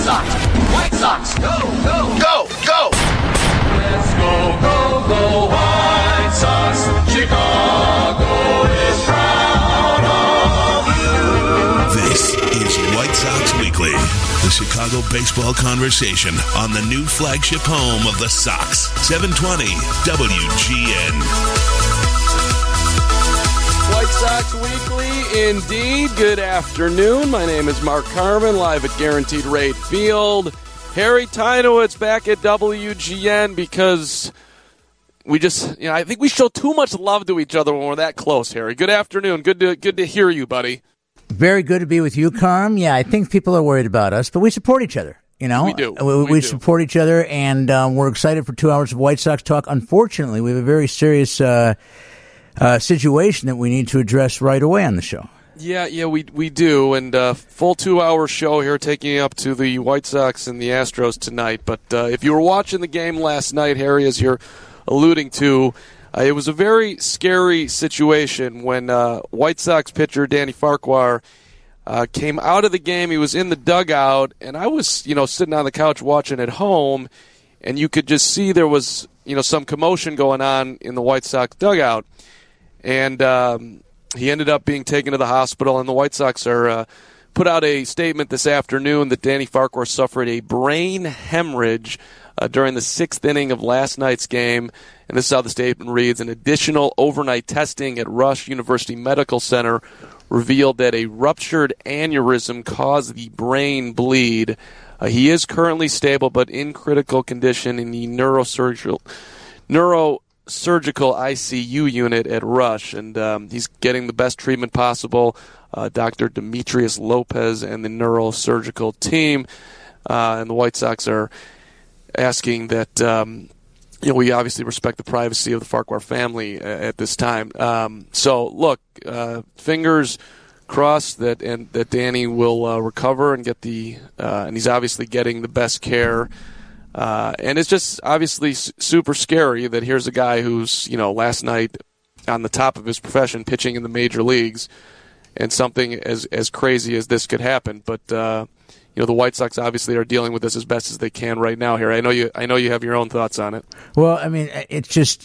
Sox. White Sox. Go, go. Go, go. Let's go, go, go, White Sox. Chicago is proud of you. This is White Sox Weekly, the Chicago baseball conversation on the new flagship home of the Sox, 720 WGN. White Sox Weekly, indeed. Good afternoon. My name is Mark Carmen, live at Guaranteed Rate Field. Harry Teinowitz back at WGN because we just, I think we show too much love to each other when we're that close, Harry. Good afternoon. Good to hear you, buddy. Very good to be with you, Carm. Yeah, I think people are worried about us, but we support each other. We do. We support each other, and we're excited for 2 hours of White Sox talk. Unfortunately, we have a very serious situation that we need to address right away on the show. Yeah, we do, and full 2 hour show here, taking you up to the White Sox and the Astros tonight. But if you were watching the game last night, Harry, as you're alluding to, it was a very scary situation when White Sox pitcher Danny Farquhar came out of the game. He was in the dugout, and I was, sitting on the couch watching at home, and you could just see there was, some commotion going on in the White Sox dugout. And he ended up being taken to the hospital, and the White Sox are put out a statement this afternoon that Danny Farquhar suffered a brain hemorrhage during the 6th inning of last night's game. And this is how the statement reads. An additional overnight testing at Rush University Medical Center revealed that a ruptured aneurysm caused the brain bleed. He is currently stable but in critical condition in the neurosurgical ICU unit at Rush, and he's getting the best treatment possible. Dr. Demetrius Lopez and the neurosurgical team and the White Sox are asking that we obviously respect the privacy of the Farquhar family at this time. So look, fingers crossed that Danny will recover and get and he's obviously getting the best care. And it's just obviously super scary that here's a guy who's, last night on the top of his profession pitching in the major leagues, and something as crazy as this could happen. But, the White Sox obviously are dealing with this as best as they can right now here. I know you have your own thoughts on it. Well, I mean, it's just,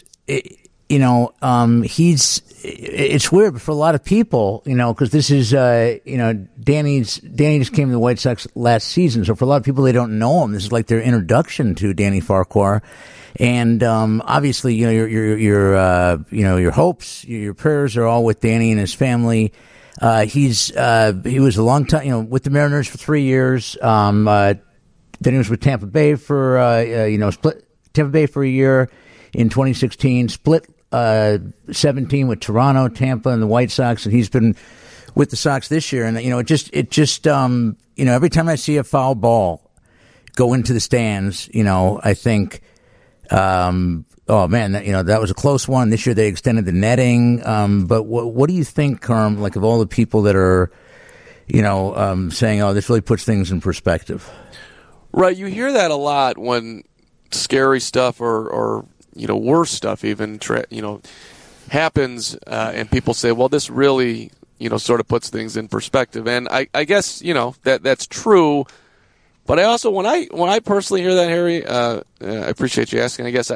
it's weird, but for a lot of people, because this is, Danny just came to the White Sox last season. So for a lot of people, they don't know him. This is like their introduction to Danny Farquhar. And, obviously, your hopes, your prayers are all with Danny and his family. He was a long time, with the Mariners for 3 years. Then he was with Tampa Bay for, split Tampa Bay for a year in 2016, split 17 with Toronto, Tampa, and the White Sox, and he's been with the Sox this year. And it just every time I see a foul ball go into the stands, I think, oh man, that was a close one. This year they extended the netting. But what do you think, Carm? Like, of all the people that are, saying, "Oh, this really puts things in perspective." Right, you hear that a lot when scary stuff or worse stuff even, happens, and people say, well, this really, sort of puts things in perspective. And I guess, that's true. But I also, when I personally hear that, Harry, I appreciate you asking, I guess,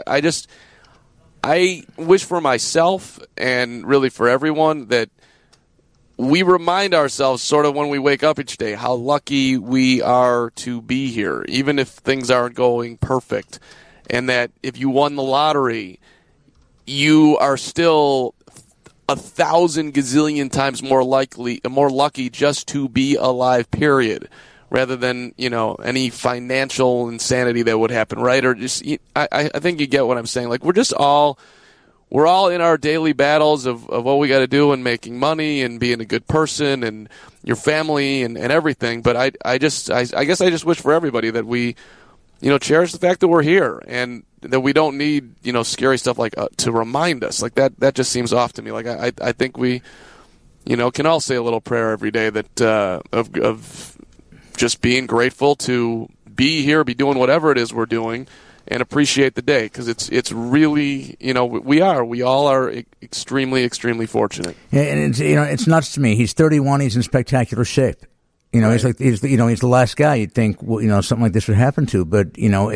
I wish for myself and really for everyone that we remind ourselves sort of when we wake up each day how lucky we are to be here, even if things aren't going perfect. And that if you won the lottery, you are still 1,000 gazillion times more lucky just to be alive, period, rather than, any financial insanity that would happen, right? Or just, I think you get what I'm saying. Like, we're all in our daily battles of what we got to do and making money and being a good person and your family and everything. But I guess I just wish for everybody that we, cherish the fact that we're here and that we don't need, scary stuff like to remind us. Like that just seems off to me. Like I think we, can all say a little prayer every day that of just being grateful to be here, be doing whatever it is we're doing, and appreciate the day, because it's really, we all are extremely, extremely fortunate. Yeah, and it's nuts to me. He's 31. He's in spectacular shape. You know, he's the last guy you'd think, well, something like this would happen to. But,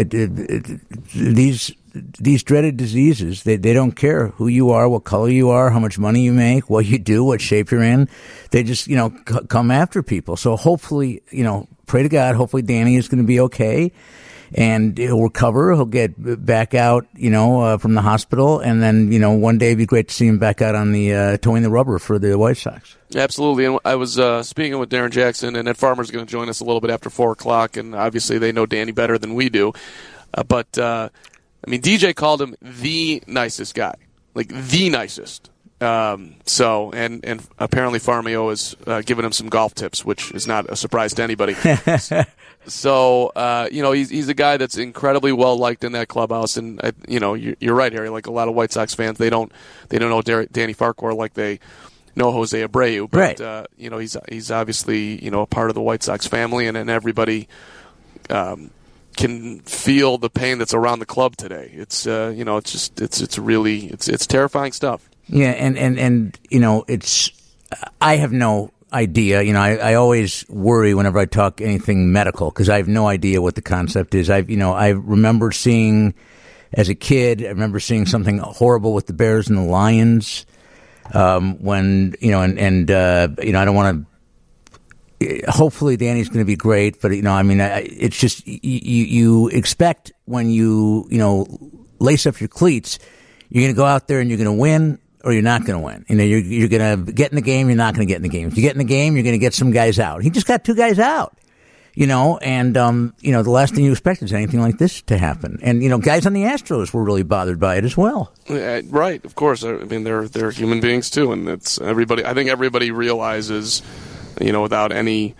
these dreaded diseases, they don't care who you are, what color you are, how much money you make, what you do, what shape you're in. They just, come after people. So hopefully, pray to God, hopefully Danny is going to be okay. And he'll recover. He'll get back out, from the hospital. And then, one day it'd be great to see him back out on the towing the rubber for the White Sox. Absolutely. And I was speaking with Darren Jackson, and Ed Farmer's going to join us a little bit after 4 o'clock. And obviously they know Danny better than we do. But DJ called him the nicest guy, like the nicest. So apparently Farmio is giving him some golf tips, which is not a surprise to anybody. So, he's a guy that's incredibly well liked in that clubhouse, and you're right, Harry. Like a lot of White Sox fans, they don't know Danny Farquhar like they know Jose Abreu, but right. He's obviously a part of the White Sox family, and everybody can feel the pain that's around the club today. It's it's really terrifying stuff. Yeah, and I have no idea. I always worry whenever I talk anything medical because I have no idea what the concept is. I remember seeing as a kid. I remember seeing something horrible with the Bears and the Lions. When I don't want to. Hopefully, Danny's going to be great, but it's just you expect when you lace up your cleats, you're going to go out there and you're going to win. Or you're not going to win. You're going to get in the game. You're not going to get in the game. If you get in the game, you're going to get some guys out. He just got 2 guys out. And the last thing you expect is anything like this to happen. And guys on the Astros were really bothered by it as well. Right, of course. They're human beings too, and it's everybody. I think everybody realizes, without any.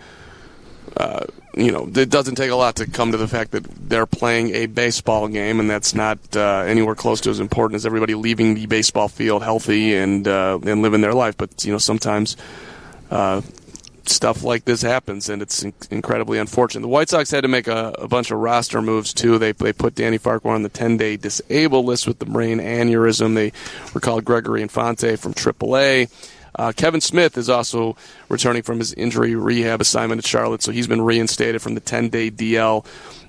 It doesn't take a lot to come to the fact that they're playing a baseball game, and that's not anywhere close to as important as everybody leaving the baseball field healthy and living their life. But sometimes stuff like this happens, and it's incredibly unfortunate. The White Sox had to make a bunch of roster moves too. They put Danny Farquhar on the 10-day disabled list with the brain aneurysm. They recalled Gregory Infante from AAA. Kevin Smith is also returning from his injury rehab assignment at Charlotte, so he's been reinstated from the 10-day DL,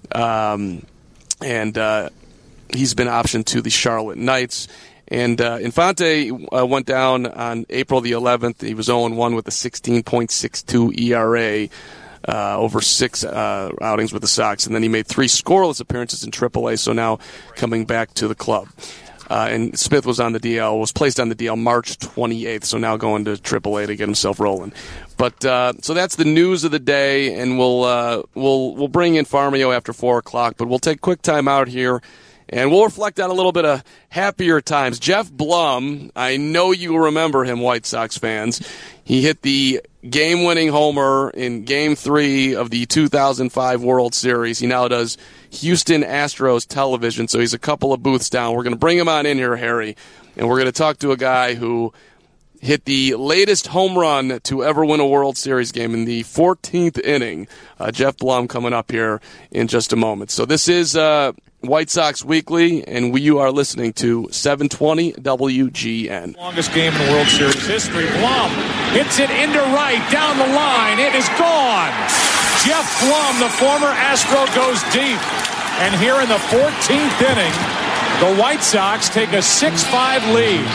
and he's been optioned to the Charlotte Knights. And Infante went down on April the 11th. He was 0-1 with a 16.62 ERA over 6 outings with the Sox, and then he made 3 scoreless appearances in AAA, so now coming back to the club. And Smith was placed on the DL March 28th, so now going to AAA to get himself rolling. But so that's the news of the day, and we'll bring in Farmio after 4 o'clock. But we'll take a quick time out here, and we'll reflect on a little bit of happier times. Jeff Blum, I know you remember him, White Sox fans. He hit the game-winning homer in Game 3 of the 2005 World Series. He now does Houston Astros television, so he's a couple of booths down. We're going to bring him on in here, Harry, and we're going to talk to a guy who hit the latest home run to ever win a World Series game in the 14th inning. Jeff Blum coming up here in just a moment. So this is White Sox Weekly, and you are listening to 720 WGN. Longest game in World Series history. Blum hits it into right, down the line. It is gone. Jeff Blum, the former Astro, goes deep. And here in the 14th inning, the White Sox take a 6-5 lead.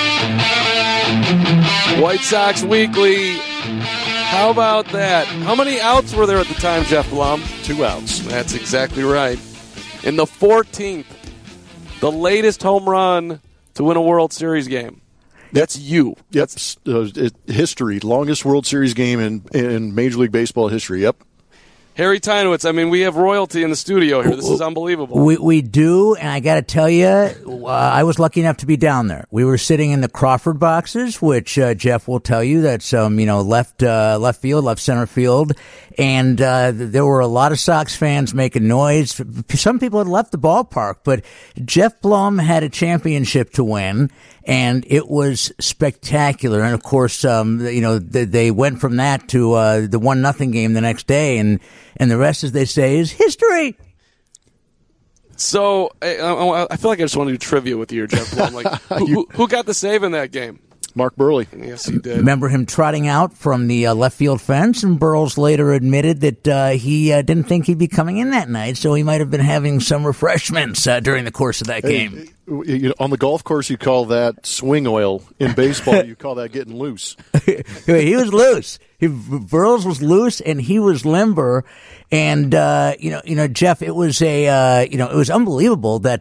White Sox Weekly. How about that? How many outs were there at the time, Jeff Blum? 2 outs. That's exactly right. In the 14th, the latest home run to win a World Series game. That's you. Yep. History. Longest World Series game in Major League Baseball history. Yep. Harry Tynowitz, we have royalty in the studio here. This is unbelievable. We do, and I got to tell you, I was lucky enough to be down there. We were sitting in the Crawford boxes, which Jeff will tell you that's left field, left center field, and there were a lot of Sox fans making noise. Some people had left the ballpark, but Jeff Blum had a championship to win, and it was spectacular. And of course, they went from that to the 1-0 game the next day, and the rest, as they say, is history. So I feel like I just want to do trivia with you, Jeff Blum. Like, who got the save in that game? Mark Burley. Yes, he did. Remember him trotting out from the left field fence, and Burles later admitted that he didn't think he'd be coming in that night, so he might have been having some refreshments during the course of that game. On the golf course, you call that swing oil. In baseball, you call that getting loose. He was loose. Burles was loose, and he was limber. And Jeff, it was it was unbelievable that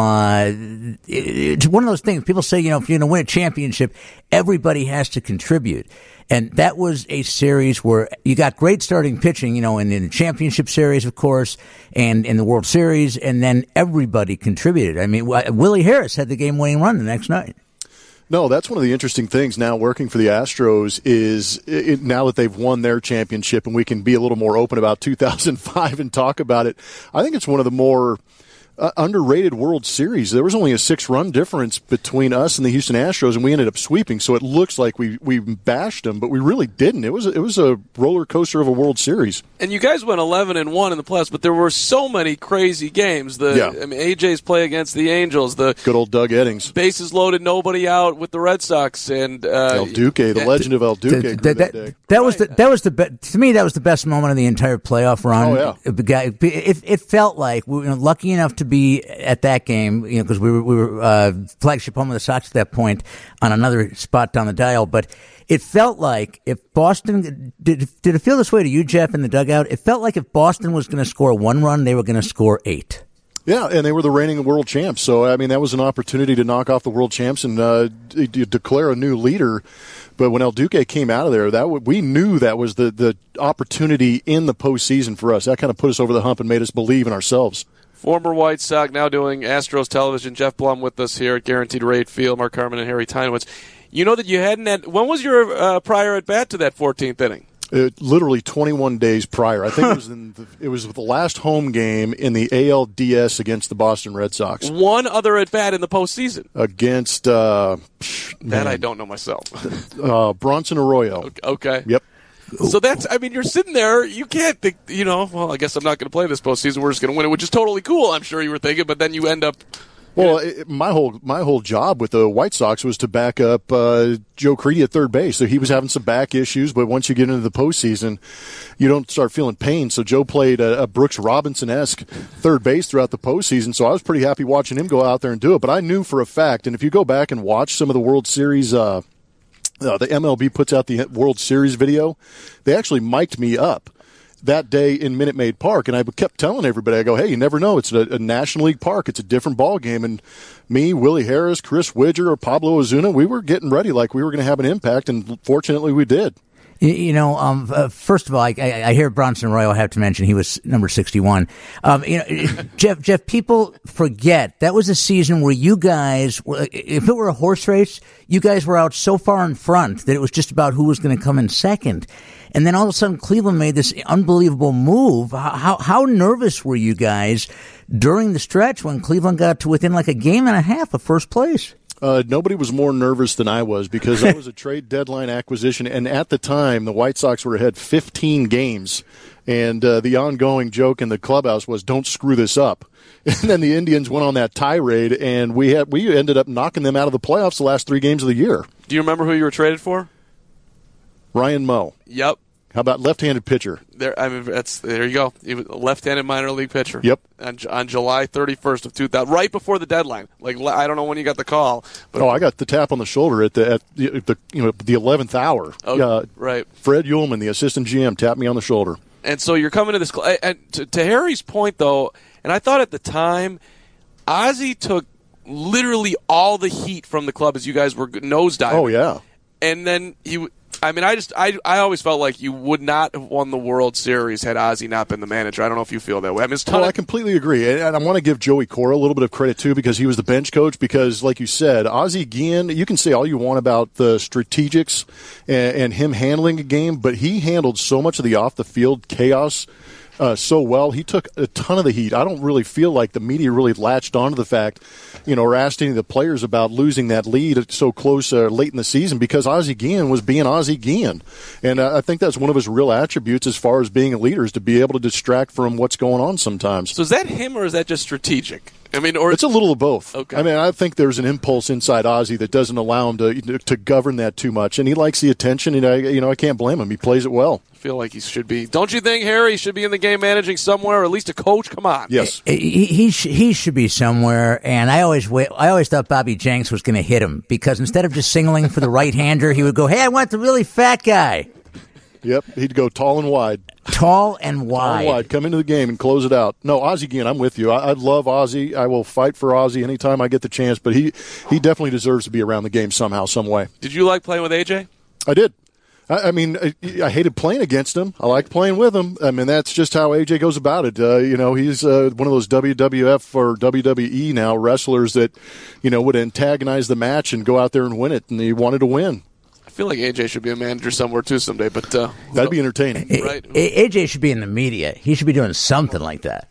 it's one of those things. People say, if you're going to win a championship, everybody has to contribute. And that was a series where you got great starting pitching, in the championship series, of course, and in the World Series, and then everybody contributed. I mean, Willie Harris had the game-winning run the next night. No, that's one of the interesting things now working for the Astros is now that they've won their championship and we can be a little more open about 2005 and talk about it. I think it's one of the more underrated World Series. There was only a 6-run difference between us and the Houston Astros, and we ended up sweeping. So it looks like we bashed them, but we really didn't. It was a roller coaster of a World Series. And you guys went 11-1 in the playoffs, but there were so many crazy games. AJ's play against the Angels, the good old Doug Eddings, bases loaded, nobody out with the Red Sox, and El Duque, the legend of El Duque. That was to me that was the best moment of the entire playoff run. Oh yeah, it felt like we were lucky enough to be at that game, because we were flagship home of the Sox at that point on another spot down the dial. But it felt like if Boston did it feel this way to you, Jeff, in the dugout? It felt like if Boston was going to score 1 run, they were going to score 8. Yeah, and they were the reigning world champs. So, I mean, that was an opportunity to knock off the world champs and declare a new leader. But when El Duque came out of there, we knew that was the opportunity in the postseason for us. That kind of put us over the hump and made us believe in ourselves. Former White Sox, now doing Astros television, Jeff Blum with us here at Guaranteed Rate Field, Mark Harmon and Harry Tynowitz. You know that you hadn't had – when was your prior at-bat to that 14th inning? Literally 21 days prior. I think it was the last home game in the ALDS against the Boston Red Sox. One other at-bat in the postseason. Against that I don't know myself. Bronson Arroyo. Okay. Yep. So you're sitting there, you can't think, I guess I'm not going to play this postseason, we're just going to win it, which is totally cool, I'm sure you were thinking, but then you end up... Well, my whole job with the White Sox was to back up Joe Crede at third base. So he was having some back issues, but once you get into the postseason, you don't start feeling pain. So Joe played a Brooks Robinson-esque third base throughout the postseason, so I was pretty happy watching him go out there and do it. But I knew for a fact, and if you go back and watch some of the World Series the MLB puts out the World Series video, they actually mic'd me up that day in Minute Maid Park, and I kept telling everybody, I go, hey, you never know, it's a National League park, it's a different ball game, and me, Willie Harris, Chris Widger, or Pablo Ozuna, we were getting ready like we were going to have an impact, and fortunately we did. First of all, I hear Bronson Arroyo. I have to mention he was number 61. Jeff, people forget that was a season where you guys, if it were a horse race, you guys were out so far in front that it was just about who was going to come in second. And then all of a sudden, Cleveland made this unbelievable move. How nervous were you guys during the stretch when Cleveland got to within like a game and a half of first place? Nobody was more nervous than I was because that was a trade deadline acquisition, and at the time, the White Sox were ahead 15 games, and the ongoing joke in the clubhouse was, don't screw this up. And then the Indians went on that tirade, and we ended up knocking them out of the playoffs the last 3 games of the year. Do you remember who you were traded for? Ryan Moe. Yep. How about left-handed pitcher? There you go. He was a left-handed minor league pitcher. Yep. On July 31st of 2000, right before the deadline. Like I don't know when you got the call. But I got the tap on the shoulder at the 11th hour. Oh, right. Fred Ullman, the assistant GM, tapped me on the shoulder. And so you're coming to this. And to Harry's point, though, and I thought at the time, Ozzie took literally all the heat from the club as you guys were nosediving. Oh yeah. And then I always felt like you would not have won the World Series had Ozzie not been the manager. I don't know if you feel that way. I completely agree. And I want to give Joey Cora a little bit of credit, too, because he was the bench coach. Because, like you said, Ozzie Guillen, you can say all you want about the strategics and him handling a game, but he handled so much of the off-the-field chaos so well. He took a ton of the heat. I don't really feel like the media really latched onto the fact, or asked any of the players about losing that lead so close late in the season because Ozzie Guillen was being Ozzie Guillen. And I think that's one of his real attributes as far as being a leader is to be able to distract from what's going on sometimes. So is that him or is that just strategic? I mean, or it's a little of both. Okay. I mean, I think there's an impulse inside Ozzy that doesn't allow him to govern that too much, and he likes the attention. And I can't blame him. He plays it well. I feel like he should be. Don't you think, Harry? He should be in the game managing somewhere, or at least a coach. Come on. Yes, he should be somewhere. And I always thought Bobby Jenks was going to hit him because instead of just signaling for the right-hander, he would go, "Hey, I want the really fat guy." Yep, he'd go tall and wide. Tall and wide. Tall and wide. Come into the game and close it out. No, Ozzy, again, I'm with you. I love Ozzy. I will fight for Ozzy anytime I get the chance, but he definitely deserves to be around the game somehow, some way. Did you like playing with AJ? I did. I mean, I hated playing against him. I like playing with him. I mean, that's just how AJ goes about it. He's one of those WWF or WWE now wrestlers that, would antagonize the match and go out there and win it, and he wanted to win. I feel like AJ should be a manager somewhere too someday, but that'd be entertaining, right? AJ should be in the media. He should be doing something like that.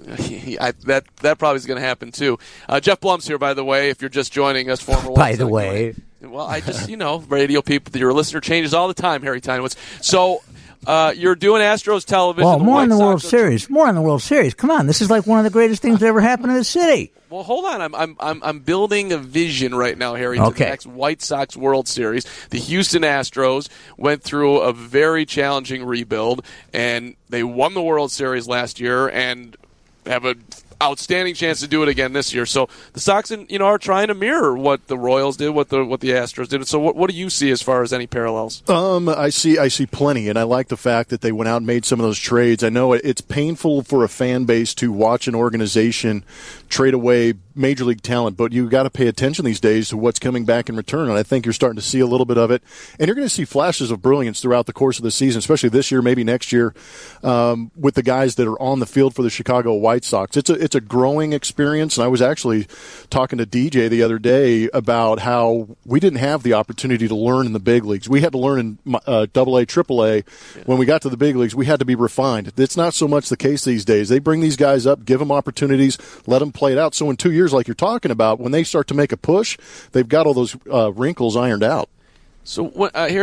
That probably is going to happen too. Jeff Blum's here, by the way. If you're just joining us, former. By the way, well, I just radio people. Your listener changes all the time, Harry Tynewitz. So you're doing Astros television. Well, more on the World Series. More on the World Series. Come on, this is like one of the greatest things that ever happened to the city. Well, hold on. I'm building a vision right now, Harry, to the next White Sox World Series. The Houston Astros went through a very challenging rebuild, and they won the World Series last year and have an outstanding chance to do it again this year. So the Sox, are trying to mirror what the Royals did, what the Astros did. So what do you see as far as any parallels? I see plenty, and I like the fact that they went out and made some of those trades. I know it's painful for a fan base to watch an organization trade away major league talent, but you got to pay attention these days to what's coming back in return, and I think you're starting to see a little bit of it. And you're going to see flashes of brilliance throughout the course of the season, especially this year, maybe next year, with the guys that are on the field for the Chicago White Sox. It's a growing experience, and I was actually talking to DJ the other day about how we didn't have the opportunity to learn in the big leagues. We had to learn in AA, AAA. When we got to the big leagues, we had to be refined. It's not so much the case these days. They bring these guys up, give them opportunities, let them play it out. So in 2 years, like you're talking about, when they start to make a push, they've got all those wrinkles ironed out. So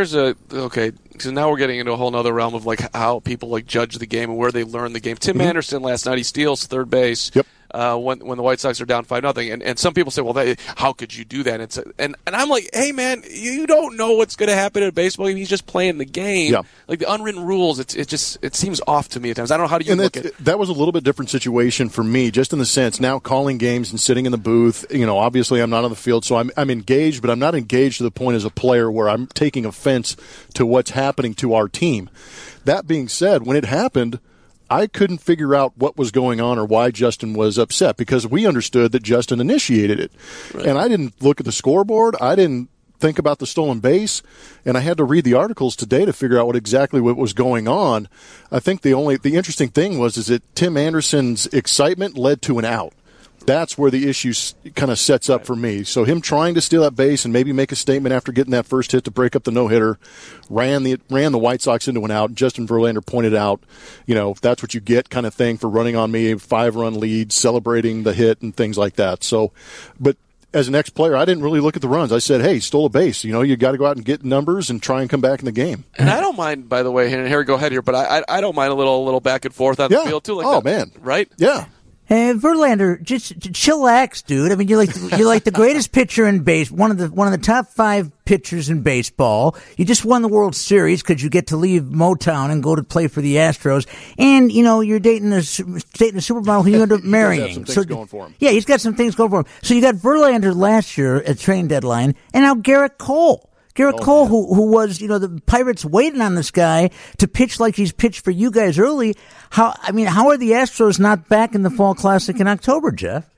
so now we're getting into a whole other realm of like how people judge the game and where they learn the game. Tim Anderson last night, he steals third base. Yep. When the White Sox are down 5-0, and some people say, well, how could you do that? And I'm like, hey man, you don't know what's going to happen in a baseball game. He's just playing the game. Yeah. Like the unwritten rules, it seems off to me at times. I don't know, how do you look at it? That was a little bit different situation for me, just in the sense now calling games and sitting in the booth. Obviously I'm not on the field, so I'm engaged, but I'm not engaged to the point as a player where I'm taking offense to what's happening to our team. That being said, when it happened, I couldn't figure out what was going on or why Justin was upset, because we understood that Justin initiated it. Right. And I didn't look at the scoreboard. I didn't think about the stolen base, and I had to read the articles today to figure out what was going on. I think the interesting thing was that Tim Anderson's excitement led to an out. That's where the issue kind of sets up for me. So him trying to steal that base and maybe make a statement after getting that first hit to break up the no-hitter, ran the White Sox into an out. Justin Verlander pointed out, that's what you get kind of thing for running on me, 5-run lead, celebrating the hit and things like that. So, but as an ex-player, I didn't really look at the runs. I said, hey, stole a base. You got to go out and get numbers and try and come back in the game. And I don't mind, by the way, and Harry, go ahead here, but I don't mind a little back and forth on the field too. Man. Right? Yeah. Hey, Verlander, just chillax, dude. I mean, you're like the greatest pitcher in base, one of the top 5 pitchers in baseball. You just won the World Series because you get to leave Motown and go to play for the Astros, and you're dating a supermodel who you end up marrying. He has some things going for him. Yeah, he's got some things going for him. So you got Verlander last year at trade deadline, and now Garrett Cole. Cole, who was, the Pirates waiting on this guy to pitch like he's pitched for you guys early. How are the Astros not back in the Fall Classic in October, Jeff?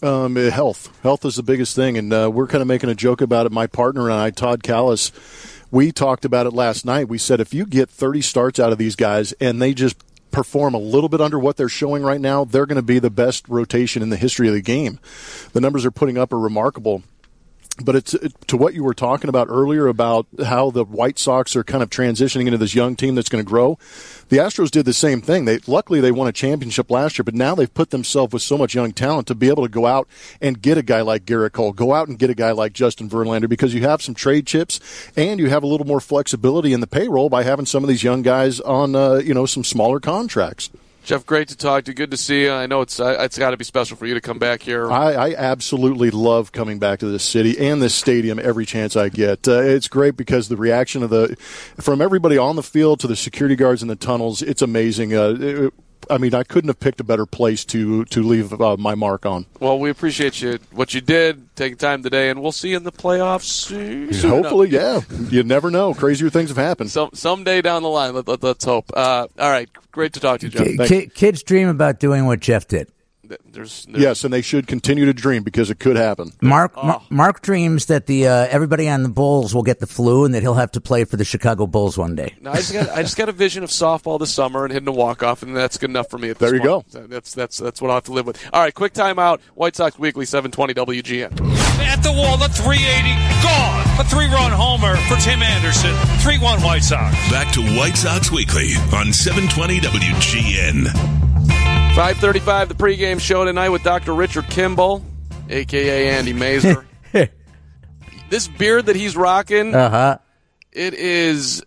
Health. Health is the biggest thing, and we're kind of making a joke about it. My partner and I, Todd Callis, we talked about it last night. We said if you get 30 starts out of these guys and they just perform a little bit under what they're showing right now, they're going to be the best rotation in the history of the game. The numbers they're putting up are remarkable. But it's to what you were talking about earlier about how the White Sox are kind of transitioning into this young team that's going to grow. The Astros did the same thing. Luckily they won a championship last year, but now they've put themselves with so much young talent to be able to go out and get a guy like Garrett Cole, go out and get a guy like Justin Verlander, because you have some trade chips and you have a little more flexibility in the payroll by having some of these young guys on some smaller contracts. Jeff, great to talk to you. Good to see you. I know it's got to be special for you to come back here. I absolutely love coming back to this city and this stadium every chance I get. It's great because the reaction from everybody on the field to the security guards in the tunnels, it's amazing. I couldn't have picked a better place to leave my mark on. Well, we appreciate what you did, taking time today, and we'll see you in the playoffs soon. Hopefully, yeah. You never know. Crazier things have happened. Someday down the line, let's hope. All right, great to talk to you, Jeff. Kids dream about doing what Jeff did. Yes, and they should continue to dream because it could happen. Mark dreams that the everybody on the Bulls will get the flu and that he'll have to play for the Chicago Bulls one day. No, I just got a vision of softball this summer and hitting a walk-off, and that's good enough for me at this point. There you go. That's what I'll have to live with. All right, quick timeout. White Sox Weekly, 720 WGN. At the wall, the 380, gone. A 3-run homer for Tim Anderson. 3-1 White Sox. Back to White Sox Weekly on 720 WGN. 5:35, the pregame show tonight with Dr. Richard Kimball, a.k.a. Andy Mazer. This beard that he's rocking, it is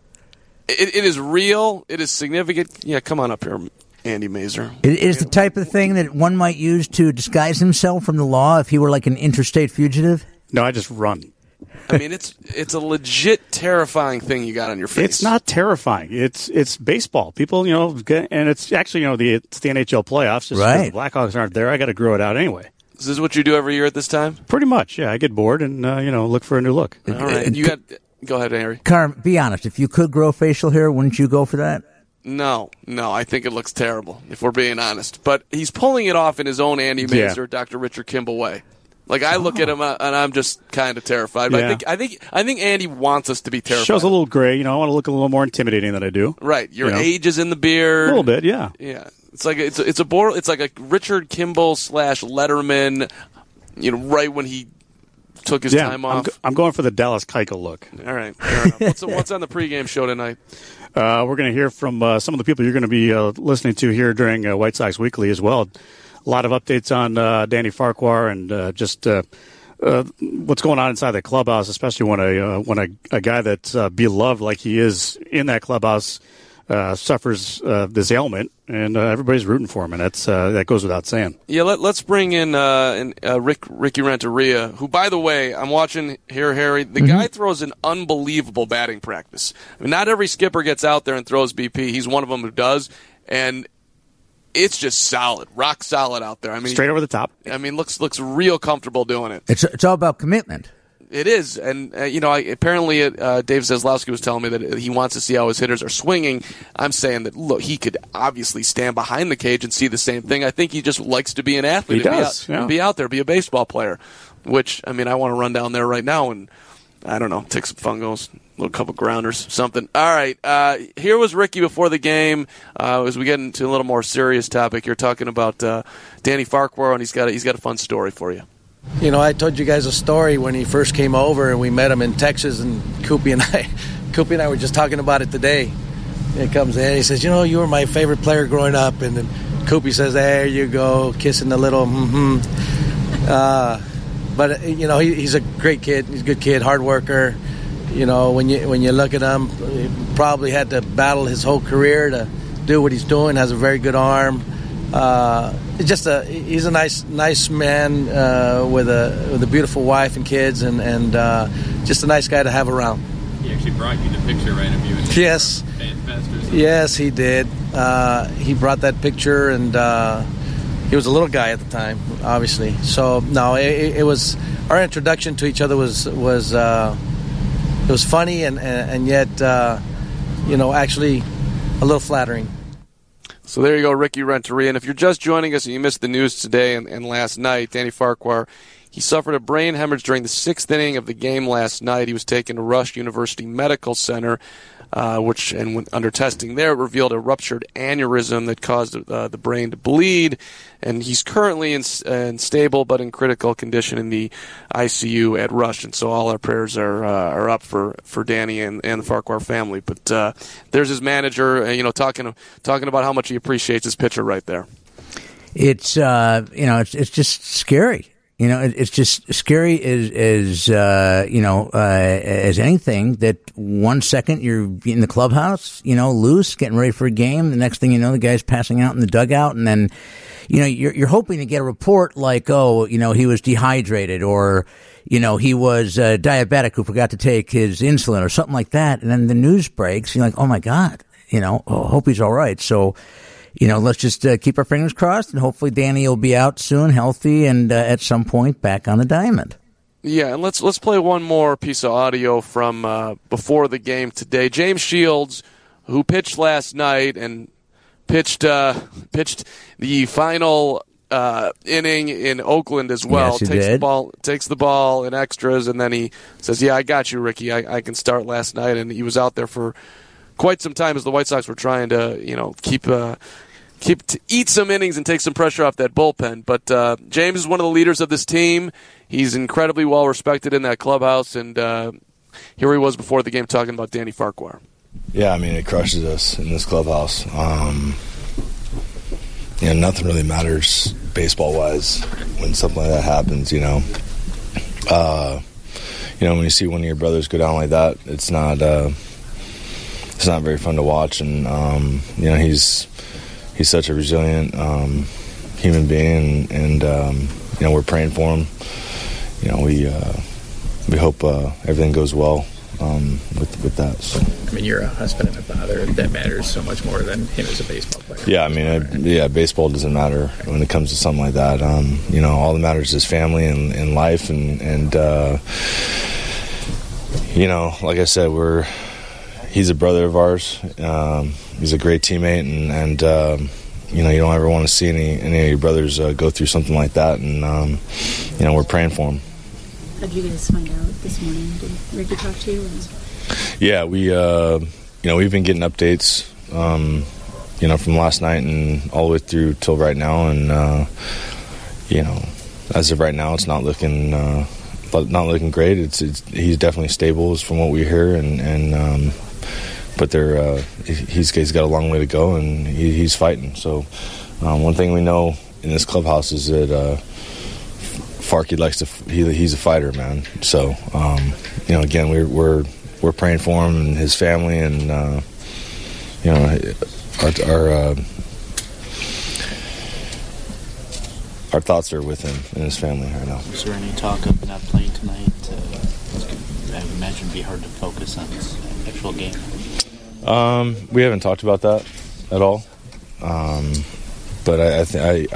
real. It is significant. Yeah, come on up here, Andy Mazer. It is the type of thing that one might use to disguise himself from the law if he were like an interstate fugitive? No, I just run. I mean, it's a legit terrifying thing you got on your face. It's not terrifying. It's baseball. People, and it's actually, it's the NHL playoffs. Just right. The Blackhawks aren't there. I got to grow it out anyway. Is this what you do every year at this time? Pretty much, yeah. I get bored and, look for a new look. All right. Go ahead, Harry. Carm, be honest. If you could grow facial hair, wouldn't you go for that? No. I think it looks terrible, if we're being honest. But he's pulling it off in his own Andy Mazer, Dr. Richard Kimball way. Like, I look at him and I'm just kind of terrified. But I think Andy wants us to be terrified. Shows a little gray. I want to look a little more intimidating than I do. Right. Your age is in the beard. A little bit, yeah. Yeah. It's like a Richard Kimball / Letterman. Right when he took his time off. I'm going for the Dallas Keuchel look. All right. Fair enough. What's on the pregame show tonight? We're going to hear from some of the people you're going to be listening to here during White Sox Weekly as well. A lot of updates on Danny Farquhar and just what's going on inside the clubhouse, especially when a guy that's beloved like he is in that clubhouse suffers this ailment, and everybody's rooting for him, and that goes without saying. Yeah, let's bring in Ricky Renteria, who, by the way, I'm watching here, Harry. The guy throws an unbelievable batting practice. I mean, not every skipper gets out there and throws BP. He's one of them who does, and it's just solid, rock solid out there. I mean, straight over the top. I mean, looks real comfortable doing it. It's all about commitment. It is, and apparently Dave Zaslowski was telling me that he wants to see how his hitters are swinging. I'm saying that, look, he could obviously stand behind the cage and see the same thing. I think he just likes to be an athlete. He does, be out there, be a baseball player, which, I mean, I want to run down there right now and, I don't know, take some fungos, a little couple grounders, something. All right, here was Ricky before the game. As we get into a little more serious topic, you're talking about Danny Farquhar, and he's got a fun story for you. I told you guys a story when he first came over, and we met him in Texas, and Koopy and I were just talking about it today. He comes in, he says, you were my favorite player growing up, and then Koopy says, there you go, kissing the little But he's a great kid. He's a good kid, hard worker. When you look at him, he probably had to battle his whole career to do what he's doing. Has a very good arm. He's a nice man with a beautiful wife and kids, and just a nice guy to have around. He actually brought you the picture, right, of you? Yes. Yes, he did. He brought that picture, and he was a little guy at the time, obviously. So no, it was our introduction to each other was it was funny and yet actually a little flattering. So there you go, Ricky Renteria. And if you're just joining us and you missed the news today and last night, Danny Farquhar, he suffered a brain hemorrhage during the 6th inning of the game last night. He was taken to Rush University Medical Center, under testing there, it revealed a ruptured aneurysm that caused the brain to bleed. And he's currently in stable but in critical condition in the ICU at Rush. And so all our prayers are up for Danny and the Farquhar family. But there's his manager, talking about how much he appreciates his pitcher right there. It's it's just scary. You know, it's just scary as anything that 1 second you're in the clubhouse, loose, getting ready for a game. The next thing you know, the guy's passing out in the dugout. And then, you're hoping to get a report like, he was dehydrated or, he was diabetic who forgot to take his insulin or something like that. And then the news breaks. You're like, oh, my God, hope he's all right. So, let's just keep our fingers crossed, and hopefully Danny will be out soon, healthy, and at some point back on the diamond. Yeah, and let's play one more piece of audio from before the game today. James Shields, who pitched last night and pitched the final inning in Oakland as well. Yes, takes the ball in extras, and then he says, "Yeah, I got you, Ricky. I can start last night." And he was out there for quite some time as the White Sox were trying to, eat some innings and take some pressure off that bullpen. But James is one of the leaders of this team. He's incredibly well respected in that clubhouse, and here he was before the game talking about Danny Farquhar. Yeah, I mean, it crushes us in this clubhouse. Nothing really matters baseball-wise when something like that happens. When you see one of your brothers go down like that, it's not very fun to watch. And he's such a resilient human being, and we're praying for him. We hope everything goes well with that. So. I mean, you're a husband and a father. That matters so much more than him as a baseball player. Yeah, I mean, baseball doesn't matter when it comes to something like that. All that matters is family and life, and like I said, he's a brother of ours. He's a great teammate, and you don't ever want to see any of your brothers go through something like that. And we're praying for him. How did you guys find out this morning? Did Ricky talk to you? Yeah, we've been getting updates, from last night and all the way through till right now, and as of right now, it's not looking great. He's definitely stable, from what we hear, but he's got a long way to go, and he's fighting. So one thing we know in this clubhouse is that Farky he's a fighter, man. So again, we're praying for him and his family, and our thoughts are with him and his family right now. Is there any talk of not playing tonight? I would imagine it'd be hard to focus on this actual game. We haven't talked about that at all, but I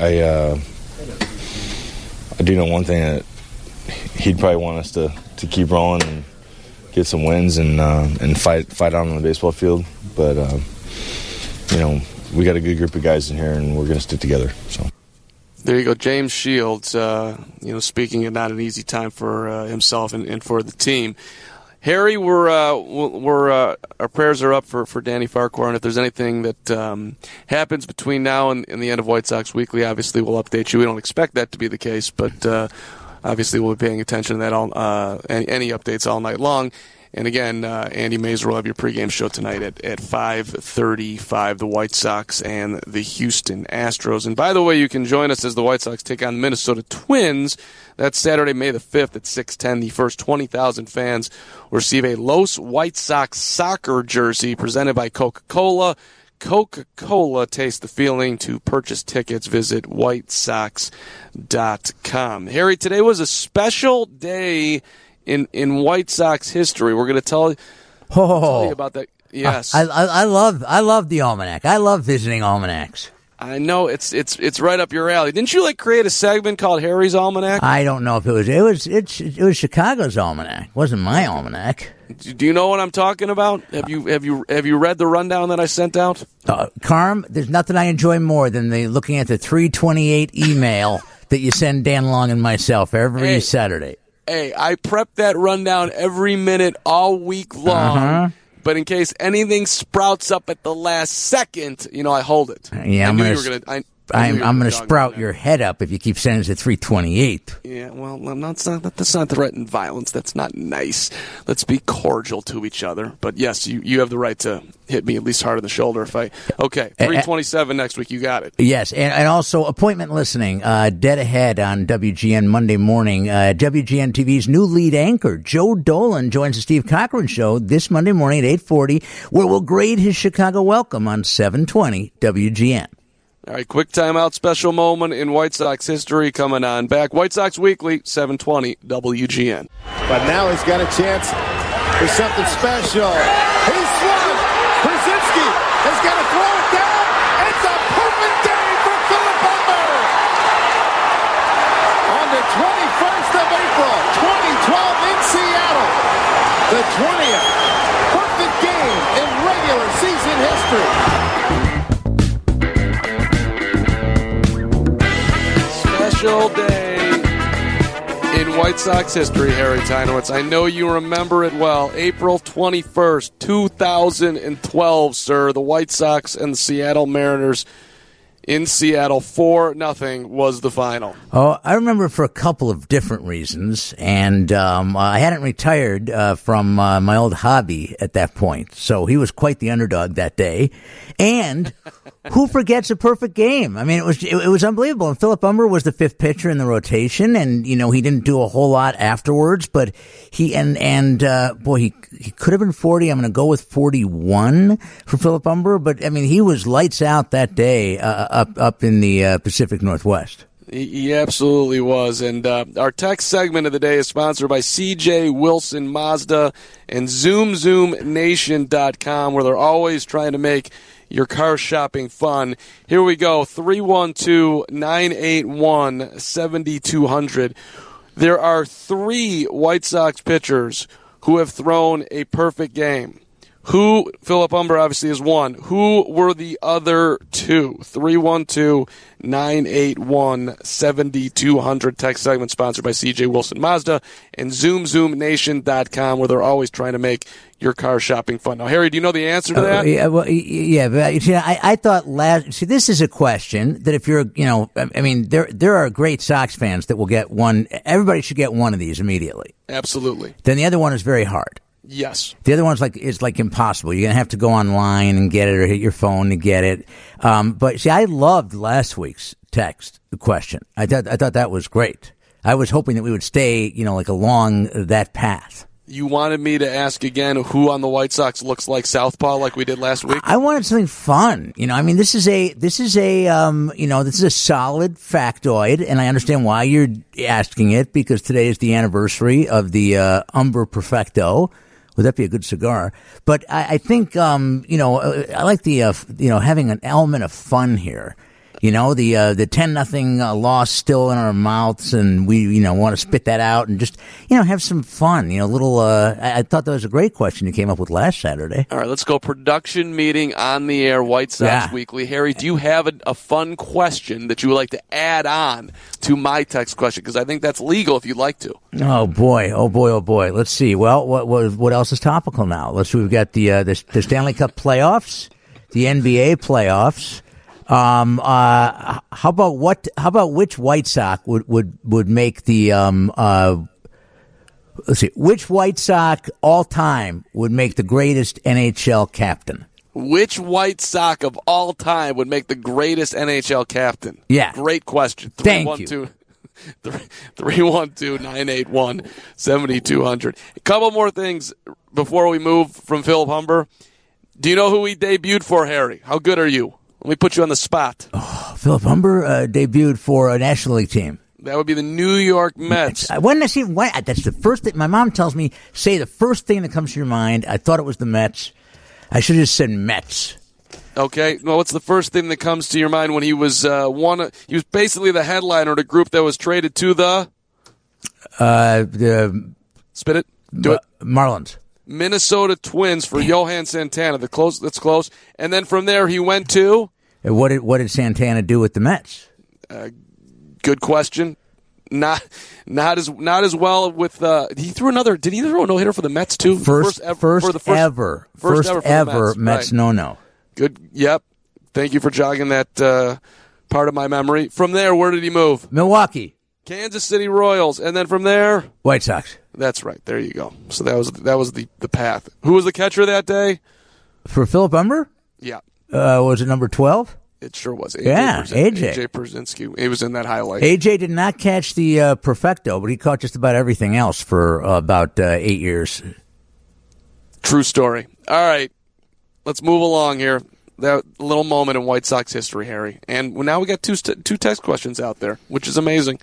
do know one thing, that he'd probably want us to keep rolling and get some wins and fight out on the baseball field. But we got a good group of guys in here, and we're going to stick together. So there you go, James Shields. Speaking of not an easy time for himself and for the team. Harry, our prayers are up for Danny Farquhar, and if there's anything that happens between now and the end of White Sox Weekly, obviously we'll update you. We don't expect that to be the case, but obviously we'll be paying attention to that any updates all night long. And again, Andy Mazer will have your pregame show tonight at 5:35, the White Sox and the Houston Astros. And by the way, you can join us as the White Sox take on the Minnesota Twins. That's Saturday, May the 5th at 6:10. The first 20,000 fans will receive a Los White Sox soccer jersey presented by Coca-Cola. Coca-Cola, taste the feeling. To purchase tickets, visit whitesocks.com. Harry, today was a special day in White Sox history. We're going to tell you about that. Yes, I love the almanac. I love visiting almanacs. I know it's right up your alley. Didn't you create a segment called Harry's Almanac? I don't know if it was Chicago's almanac. It wasn't my almanac. Do you know what I'm talking about? Have you read the rundown that I sent out? Carm, there's nothing I enjoy more than looking at the 328 email that you send Dan Long and myself every Saturday. Hey, I prep that rundown every minute all week long. But in case anything sprouts up at the last second, I hold it. Yeah, I'm going to sprout your head up if you keep sending us at 328. Yeah, well, that's not threaten violence. That's not nice. Let's be cordial to each other. But yes, you have the right to hit me at least hard on the shoulder if I. Okay, 327 next week. You got it. Yes, and also appointment listening. Dead ahead on WGN Monday morning. WGN TV's new lead anchor Joe Dolan joins the Steve Cochran Show this Monday morning at 8:40, where we'll grade his Chicago welcome on 720 WGN. All right, quick timeout, special moment in White Sox history coming on back. White Sox Weekly, 720 WGN. But now he's got a chance for something special. He swung. Krasinski has got to throw it down. It's a perfect day for Philip Humber. On the 21st of April, 2012 in Seattle, the 20th perfect game in regular season history. Special day in White Sox history, Harry Teinowitz. I know you remember it well. April 21st, 2012, sir. The White Sox and the Seattle Mariners in Seattle, 4-0 was the final. Oh, I remember for a couple of different reasons, and I hadn't retired from my old hobby at that point, so he was quite the underdog that day. And who forgets a perfect game? I mean, it was unbelievable. And Philip Humber was the fifth pitcher in the rotation, and he didn't do a whole lot afterwards, but he could have been 40. I'm going to go with 41 for Philip Humber, but I mean, he was lights out that day up in the Pacific Northwest. He absolutely was. And our text segment of the day is sponsored by CJ Wilson Mazda and ZoomZoomNation.com, where they're always trying to make your car shopping fun. Here we go, 312-981-7200. There are 3 White Sox pitchers who have thrown a perfect game. Who, Philip Humber obviously is one. Who were the other 2? 312-981-7200. Text segment sponsored by CJ Wilson Mazda and ZoomZoomNation.com, where they're always trying to make your car shopping fun. Now, Harry, do you know the answer to that? I thought this is a question that if you're, there are great Sox fans that will get one. Everybody should get one of these immediately. Absolutely. Then the other one is very hard. Yes. The other one's like impossible. You're going to have to go online and get it or hit your phone to get it. But see, I loved last week's text question. I thought that was great. I was hoping that we would stay, along that path. You wanted me to ask again who on the White Sox looks like Southpaw like we did last week? I wanted something fun. This is a solid factoid, and I understand why you're asking it, because today is the anniversary of the Humber Perfecto. Would that be a good cigar? But I think, I like the, having an element of fun here. The 10-0 loss still in our mouths, and we, want to spit that out and just, have some fun. I thought that was a great question you came up with last Saturday. All right, let's go. Production meeting on the air, White Sox Weekly. Harry, do you have a fun question that you would like to add on to my text question? Because I think that's legal if you'd like to. Oh boy. Let's see. Well, what else is topical now? We've got the Stanley Cup playoffs, the NBA playoffs. How about which White Sox would make the let's see, which White Sox all time would make the greatest NHL captain? Which White Sox of all time would make the greatest NHL captain? Yeah. Great question. Thank you. 312-981-7200. A couple more things before we move from Philip Humber. Do you know who he debuted for, Harry? How good are you? Let me put you on the spot. Oh, Philip Humber debuted for a National League team. That would be the New York Mets. That's the first thing. My mom tells me, say the first thing that comes to your mind. I thought it was the Mets. I should have just said Mets. Okay. Well, what's the first thing that comes to your mind when he was he was basically the headliner of a group that was traded to the spit it. Do it. Marlins. Minnesota Twins for Johan Santana. That's close. And then from there he went to. What did Santana do with the Mets? Good question. Not as well with. He threw another. Did he throw a no hitter for the Mets too? First ever Mets right. no. Good. Yep. Thank you for jogging that part of my memory. From there, where did he move? Milwaukee. Kansas City Royals. And then from there? White Sox. That's right. There you go. So that was the path. Who was the catcher that day? For Philip Humber? Yeah. Was it number 12? It sure was. AJ Pierzynski. He was in that highlight. AJ did not catch the perfecto, but he caught just about everything else for about 8 years. True story. All right. Let's move along here. That little moment in White Sox history, Harry. And now we got two text questions out there, which is amazing.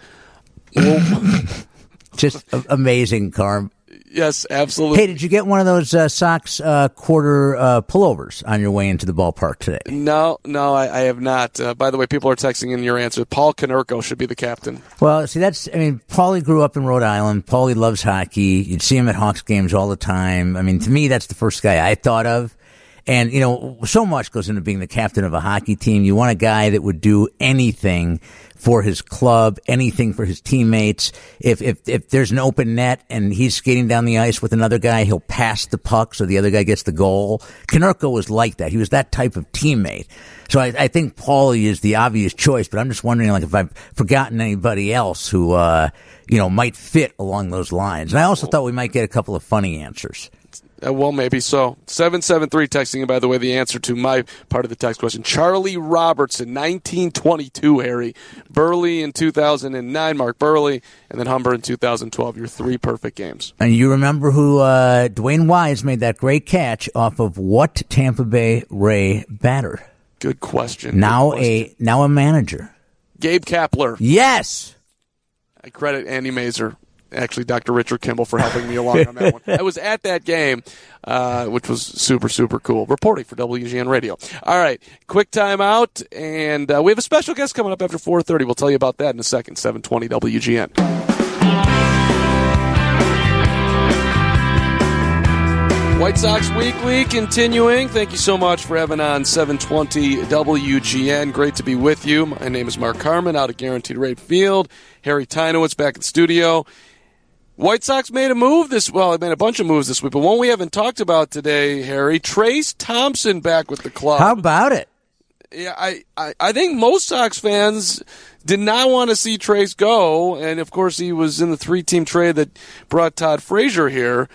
Just amazing, Carm. Yes, absolutely. Hey, did you get one of those Sox quarter pullovers on your way into the ballpark today? No, I have not. By the way, people are texting in your answer. Paul Konerko should be the captain. Well, see, Paulie grew up in Rhode Island. Paulie loves hockey. You'd see him at Hawks games all the time. I mean, to me, that's the first guy I thought of. And, so much goes into being the captain of a hockey team. You want a guy that would do anything for his club, anything for his teammates. If there's an open net and he's skating down the ice with another guy, he'll pass the puck so the other guy gets the goal. Konerko was like that. He was that type of teammate. So I think Paulie is the obvious choice, but I'm just wondering, if I've forgotten anybody else who, might fit along those lines. And I also thought we might get a couple of funny answers. Well, maybe so. 773 texting, by the way, the answer to my part of the text question. Charlie Robertson, 1922, Harry. Burley in 2009, Mark Burley, and then Humber in 2012. Your 3 perfect games. And you remember who Dwayne Wise made that great catch off of what Tampa Bay Ray batter? Good question. Now a manager. Gabe Kapler. Yes. I credit Andy Mazer. Actually, Dr. Richard Kimball for helping me along on that one. I was at that game, which was super, super cool. Reporting for WGN Radio. All right, quick timeout, and we have a special guest coming up after 4:30. We'll tell you about that in a second. 720 WGN. White Sox Weekly continuing. Thank you so much for having on 720 WGN. Great to be with you. My name is Mark Carman out at Guaranteed Rate Field. Harry Tynowitz back at the studio. White Sox made a bunch of moves this week, but one we haven't talked about today, Harry, Trayce Thompson back with the club. How about it? Yeah, I think most Sox fans did not want to see Trayce go, and of course he was in the 3-team trade that brought Todd Frazier here,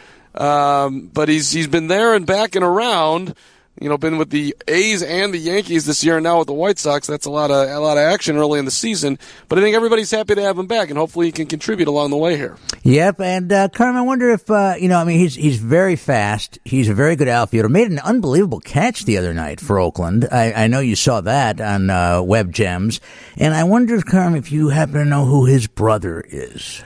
but he's been there and back and around. Been with the A's and the Yankees this year, and now with the White Sox. That's a lot of action early in the season. But I think everybody's happy to have him back, and hopefully he can contribute along the way here. Yep, and Carmen, I wonder if he's very fast. He's a very good outfielder. Made an unbelievable catch the other night for Oakland. I know you saw that on Web Gems, and I wonder, Carmen, if you happen to know who his brother is.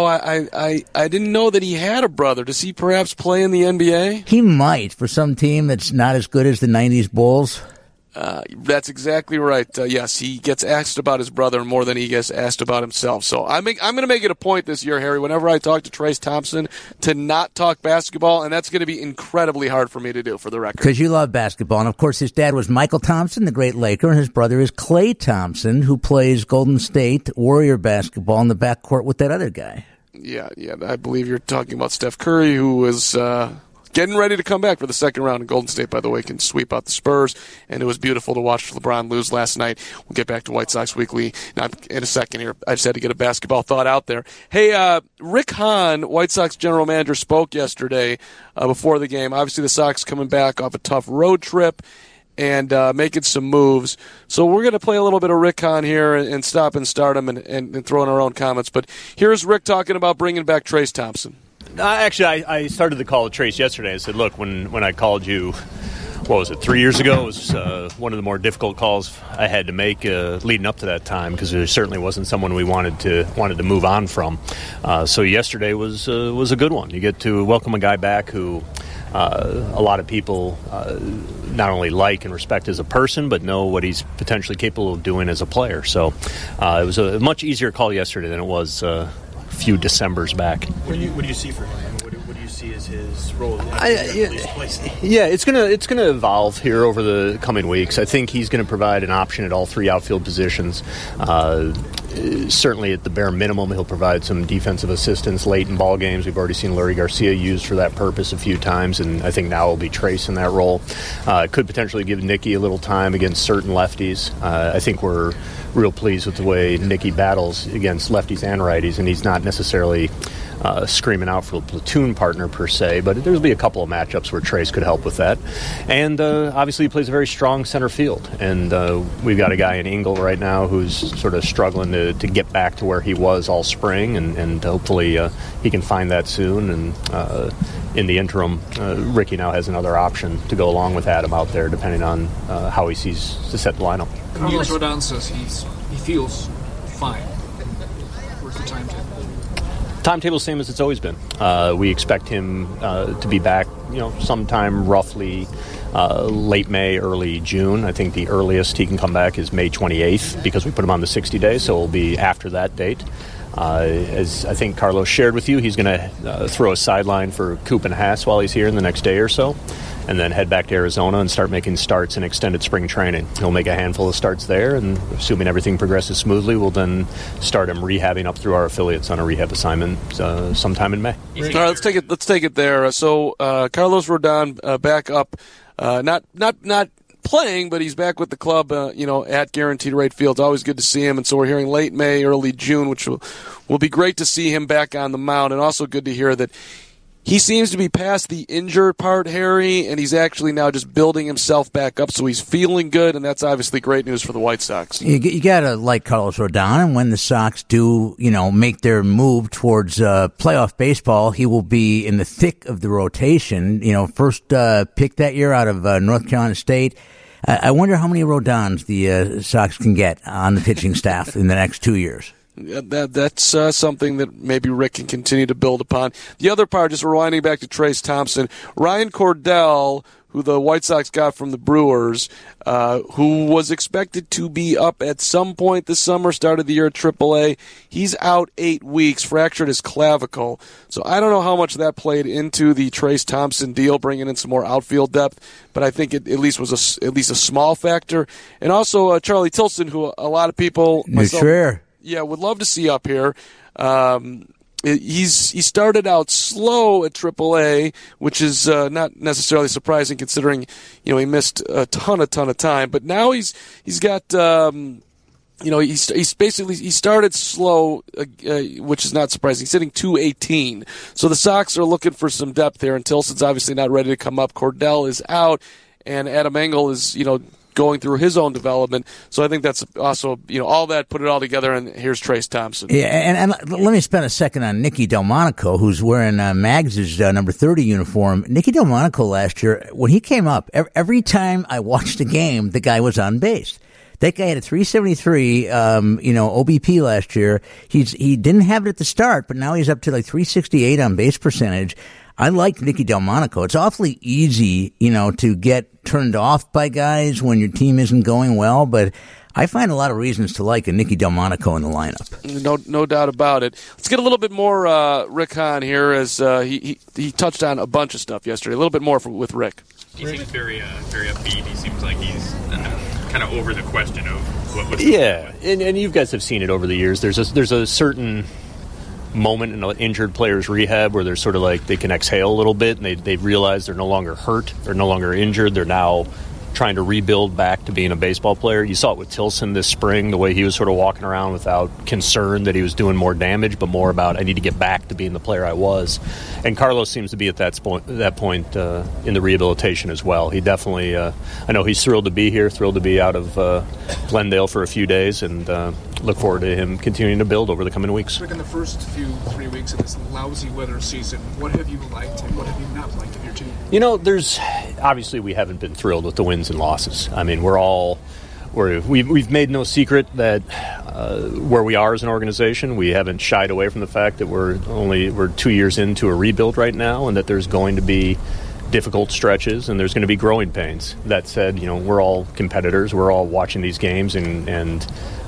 I didn't know that he had a brother. Does he perhaps play in the NBA? He might, for some team that's not as good as the 90s Bulls. That's exactly right. Yes, he gets asked about his brother more than he gets asked about himself. So I'm going to make it a point this year, Harry, whenever I talk to Trayce Thompson, to not talk basketball, and that's going to be incredibly hard for me to do, for the record. Because you love basketball. And, of course, his dad was Michael Thompson, the great Laker, and his brother is Klay Thompson, who plays Golden State Warrior basketball in the backcourt with that other guy. Yeah, I believe you're talking about Steph Curry, who is getting ready to come back for the second round. And Golden State, by the way, can sweep out the Spurs. And it was beautiful to watch LeBron lose last night. We'll get back to White Sox Weekly in a second here. I just had to get a basketball thought out there. Hey, Rick Hahn, White Sox general manager, spoke yesterday before the game. Obviously, the Sox coming back off a tough road trip and making some moves. So we're going to play a little bit of Rick Hahn here and stop and start him and throw in our own comments. But here's Rick talking about bringing back Trayce Thompson. Actually, I started the call with Trayce yesterday. I said, look, when I called you, 3 years ago? It was one of the more difficult calls I had to make leading up to that time, because there certainly wasn't someone we wanted to move on from. So yesterday was a good one. You get to welcome a guy back who a lot of people not only like and respect as a person, but know what he's potentially capable of doing as a player. So it was a much easier call yesterday than it was a few Decembers back. What do you see for him? What do you see as his role? Yeah, it's gonna evolve here over the coming weeks. I think he's going to provide an option at all three outfield positions. certainly at the bare minimum, he'll provide some defensive assistance late in ball games. We've already seen Lurie Garcia used for that purpose a few times, and I think now will be Trace in that role. Could potentially give Nicky a little time against certain lefties. I think we're real pleased with the way Nicky battles against lefties and righties, and he's not necessarily screaming out for a platoon partner per se, but there'll be a couple of matchups where Trace could help with that. And obviously he plays a very strong center field, and we've got a guy in Engel right now who's sort of struggling to get back to where he was all spring, and hopefully he can find that soon. And in the interim, Ricky now has another option to go along with Adam out there, depending on how he sees to set the lineup. Carlos Rodon says he feels fine. Where's the timetable? Timetable same as it's always been. We expect him to be back, sometime roughly late May, early June. I think the earliest he can come back is May 28th because we put him on the 60 days, so it'll be after that date. As I think Carlos shared with you, he's going to throw a sideline for Coop and Haas while he's here in the next day or so, and then head back to Arizona and start making starts in extended spring training. He'll make a handful of starts there, and assuming everything progresses smoothly, we'll then start him rehabbing up through our affiliates on a rehab assignment sometime in May. All right, let's take it there. So Carlos Rodon back up, not playing, but he's back with the club, at Guaranteed Rate Field. It's always good to see him, and so we're hearing late May, early June, which will be great to see him back on the mound, and also good to hear that he seems to be past the injured part, Harry, and he's actually now just building himself back up, so he's feeling good, and that's obviously great news for the White Sox. You got to like Carlos Rodon, and when the Sox do, make their move towards playoff baseball, he will be in the thick of the rotation. First pick that year out of North Carolina State. I wonder how many Rodons the Sox can get on the pitching staff in the next 2 years. That's something that maybe Rick can continue to build upon. The other part, just rewinding back to Trace Thompson, Ryan Cordell, who the White Sox got from the Brewers, who was expected to be up at some point this summer, started the year at AAA. He's out 8 weeks, fractured his clavicle. So I don't know how much that played into the Trace Thompson deal, bringing in some more outfield depth, but I think it at least was a small factor. And also Charlie Tilson, who a lot of people, myself, would love to see up here. He started out slow at AAA, which is not necessarily surprising considering he missed a ton of time. But now he's got he started slow, which is not surprising. He's hitting .218, so the Sox are looking for some depth there. And Tilson's obviously not ready to come up. Cordell is out, and Adam Engel is going through his own development. So I think that's also, all that, put it all together, and here's Trace Thompson. Yeah, and let me spend a second on Nicky Delmonico, who's wearing Mags' number 30 uniform. Nicky Delmonico last year, when he came up, every time I watched a game, the guy was on base. That guy had a 373, OBP last year. He didn't have it at the start, but now he's up to like 368 on base percentage. I like Nicky Delmonico. It's awfully easy, to get turned off by guys when your team isn't going well, but I find a lot of reasons to like a Nicky Delmonico in the lineup. No doubt about it. Let's get a little bit more Rick Hahn here, as he touched on a bunch of stuff yesterday. A little bit more with Rick. He seems very upbeat. He seems like he's kind of over the question of what's yeah, and you guys have seen it over the years. There's a certain moment in an injured player's rehab where they're sort of like they can exhale a little bit, and they realize they're no longer hurt, they're no longer injured, they're now trying to rebuild back to being a baseball player. You saw it with Tilson this spring, the way he was sort of walking around without concern that he was doing more damage, but more about, I need to get back to being the player I was. And Carlos seems to be at that point in the rehabilitation as well. He definitely, I know he's thrilled to be here, thrilled to be out of Glendale for a few days, and look forward to him continuing to build over the coming weeks. Rick, in the first 3 weeks of this lousy weather season, what have you liked and what have you not liked of your team? Obviously we haven't been thrilled with the wins and losses. I mean, we've made no secret that where we are as an organization, we haven't shied away from the fact that we're 2 years into a rebuild right now, and that there's going to be difficult stretches and there's going to be growing pains. That said, we're all competitors. We're all watching these games and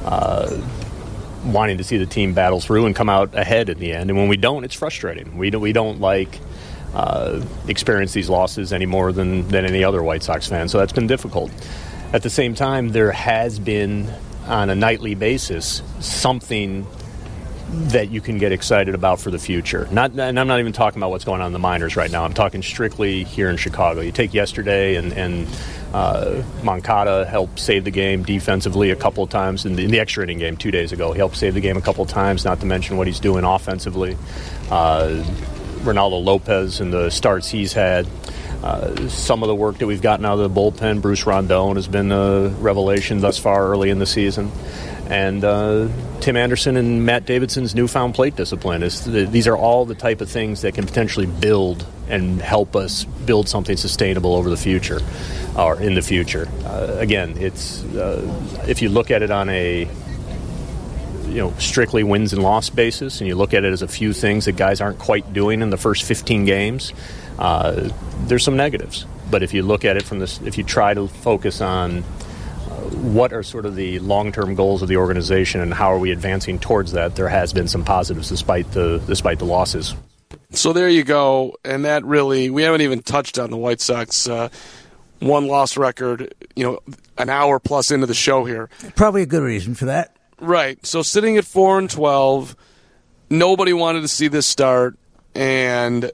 wanting to see the team battle through and come out ahead in the end. And when we don't, it's frustrating. We don't like experience these losses any more than any other White Sox fan. So that's been difficult. At the same time, there has been on a nightly basis something that you can get excited about for the future. And I'm not even talking about what's going on in the minors right now. I'm talking strictly here in Chicago. You take yesterday, and Moncada helped save the game defensively a couple of times in the extra inning game 2 days ago. He helped save the game a couple of times, not to mention what he's doing offensively. Ronaldo Lopez and the starts he's had. Some of the work that we've gotten out of the bullpen, Bruce Rondon has been a revelation thus far early in the season. And Tim Anderson and Matt Davidson's newfound plate discipline. These are all the type of things that can potentially build and help us build something sustainable over the future, or in the future. Again, it's if you look at it on a strictly wins and loss basis, and you look at it as a few things that guys aren't quite doing in the first 15 games, there's some negatives. But if you look at it if you try to focus on what are sort of the long-term goals of the organization and how are we advancing towards that, there has been some positives despite the losses. So there you go, and that really, we haven't even touched on the White Sox one-loss record, an hour plus into the show here. Probably a good reason for that. Right. So sitting at 4-12, nobody wanted to see this start, and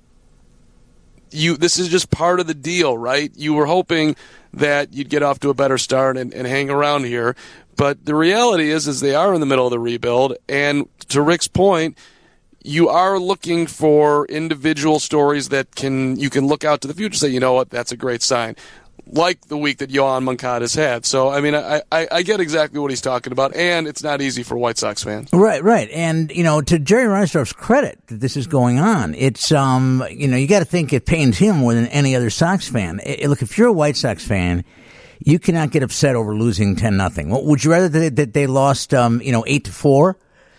this is just part of the deal, right? You were hoping that you'd get off to a better start and hang around here. But the reality is they are in the middle of the rebuild. And to Rick's point, you are looking for individual stories that you can look out to the future and say, you know what, that's a great sign. Like the week that Yohan Moncada's had. So, I mean, I get exactly what he's talking about, and it's not easy for White Sox fans. Right. And, to Jerry Reinsdorf's credit that this is going on, it's, you got to think it pains him more than any other Sox fan. Look, if you're a White Sox fan, you cannot get upset over losing 10-0. Well, would you rather that they lost, 8-4?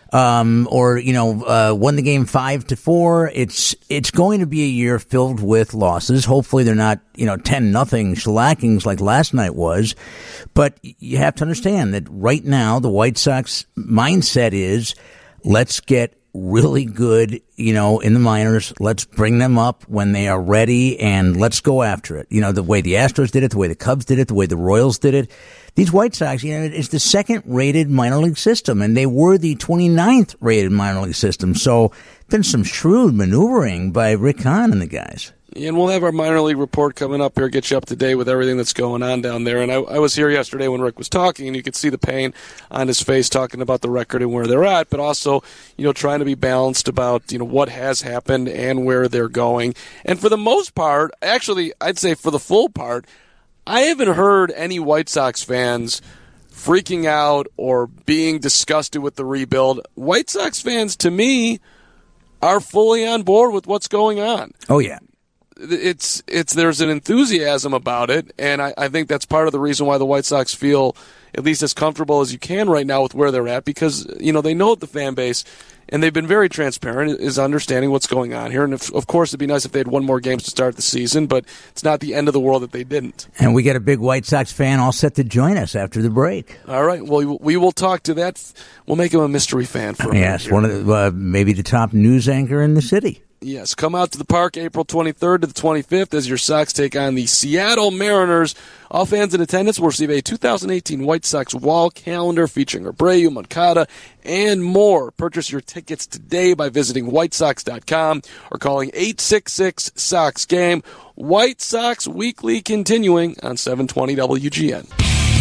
Or won the game 5-4. It's going to be a year filled with losses. Hopefully they're not 10-0 shellackings like last night was. But you have to understand that right now the White Sox mindset is let's get really good, in the minors. Let's bring them up when they are ready and let's go after it. The way the Astros did it, the way the Cubs did it, the way the Royals did it. These White Sox, it's the second-rated minor league system, and they were the 29th rated minor league system. So, been some shrewd maneuvering by Rick Hahn and the guys. And we'll have our minor league report coming up here, get you up to date with everything that's going on down there. And I was here yesterday when Rick was talking, and you could see the pain on his face talking about the record and where they're at, but also, trying to be balanced about, what has happened and where they're going. And for the most part, actually, I'd say for the full part, I haven't heard any White Sox fans freaking out or being disgusted with the rebuild. White Sox fans, to me, are fully on board with what's going on. Oh, yeah. There's an enthusiasm about it, and I think that's part of the reason why the White Sox feel at least as comfortable as you can right now with where they're at, because they know the fan base, and they've been very transparent, is understanding what's going on here. And of course, it'd be nice if they had one more games to start the season, but it's not the end of the world that they didn't. And we got a big White Sox fan all set to join us after the break. All right. Well, we will talk to that. We'll make him a mystery fan for yes, one of the, maybe the top news anchor in the city. Yes, come out to the park April 23rd to the 25th as your Sox take on the Seattle Mariners. All fans in attendance will receive a 2018 White Sox wall calendar featuring Abreu, Moncada, and more. Purchase your tickets today by visiting whitesox.com or calling 866-SOX-GAME. White Sox Weekly continuing on 720 WGN.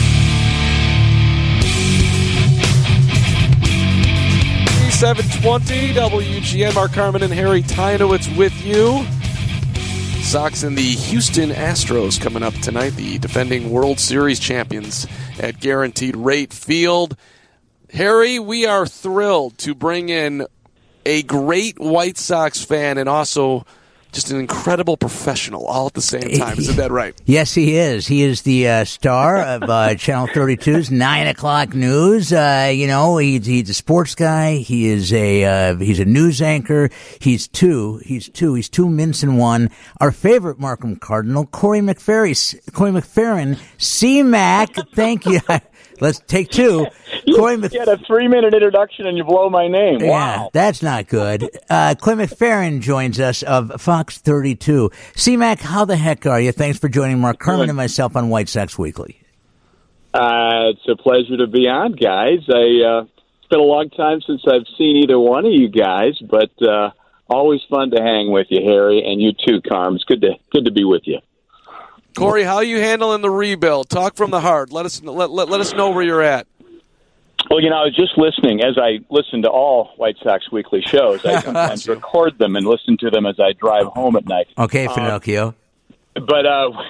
720 WGN. Mark Carman and Harry Tynowitz with you. Sox and the Houston Astros coming up tonight, the defending World Series champions at Guaranteed Rate Field. Harry, we are thrilled to bring in a great White Sox fan and also just an incredible professional all at the same time. Isn't that right? Yes, he is. He is the star of Channel 32's 9 o'clock news. He's a sports guy. he's a news anchor. He's two mints in one. Our favorite Markham Cardinal, Corey McFerrin, C-Mac. Thank you. Let's take two. You get a 3-minute introduction and you blow my name. Yeah, wow. That's not good. Clay McFerrin joins us of Fox 32. C-Mac, how the heck are you? Thanks for joining Mark Kerman and myself on White Sox Weekly. It's a pleasure to be on, guys. It's been a long time since I've seen either one of you guys, but always fun to hang with you, Harry, and you too, Carm. It's good to be with you. Corey, how are you handling the rebuild? Talk from the heart. Let us know where you're at. Well, I was just listening. As I listen to all White Sox weekly shows, I sometimes record them and listen to them as I drive home at night. Okay, Finocchio. But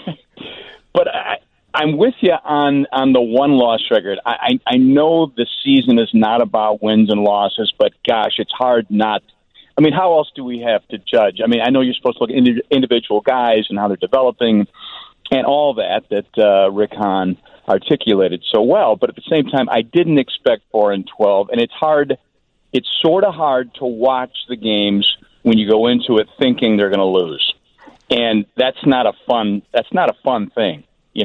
I'm with you on the one-loss record. I know the season is not about wins and losses, but, gosh, it's hard not. I mean, how else do we have to judge? I mean, I know you're supposed to look at individual guys and how they're developing and all that Rick Hahn articulated so well, but at the same time, I didn't expect 4-12, and it's sort of hard to watch the games when you go into it thinking they're going to lose, and that's not a fun thing,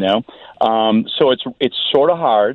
So it's sort of hard.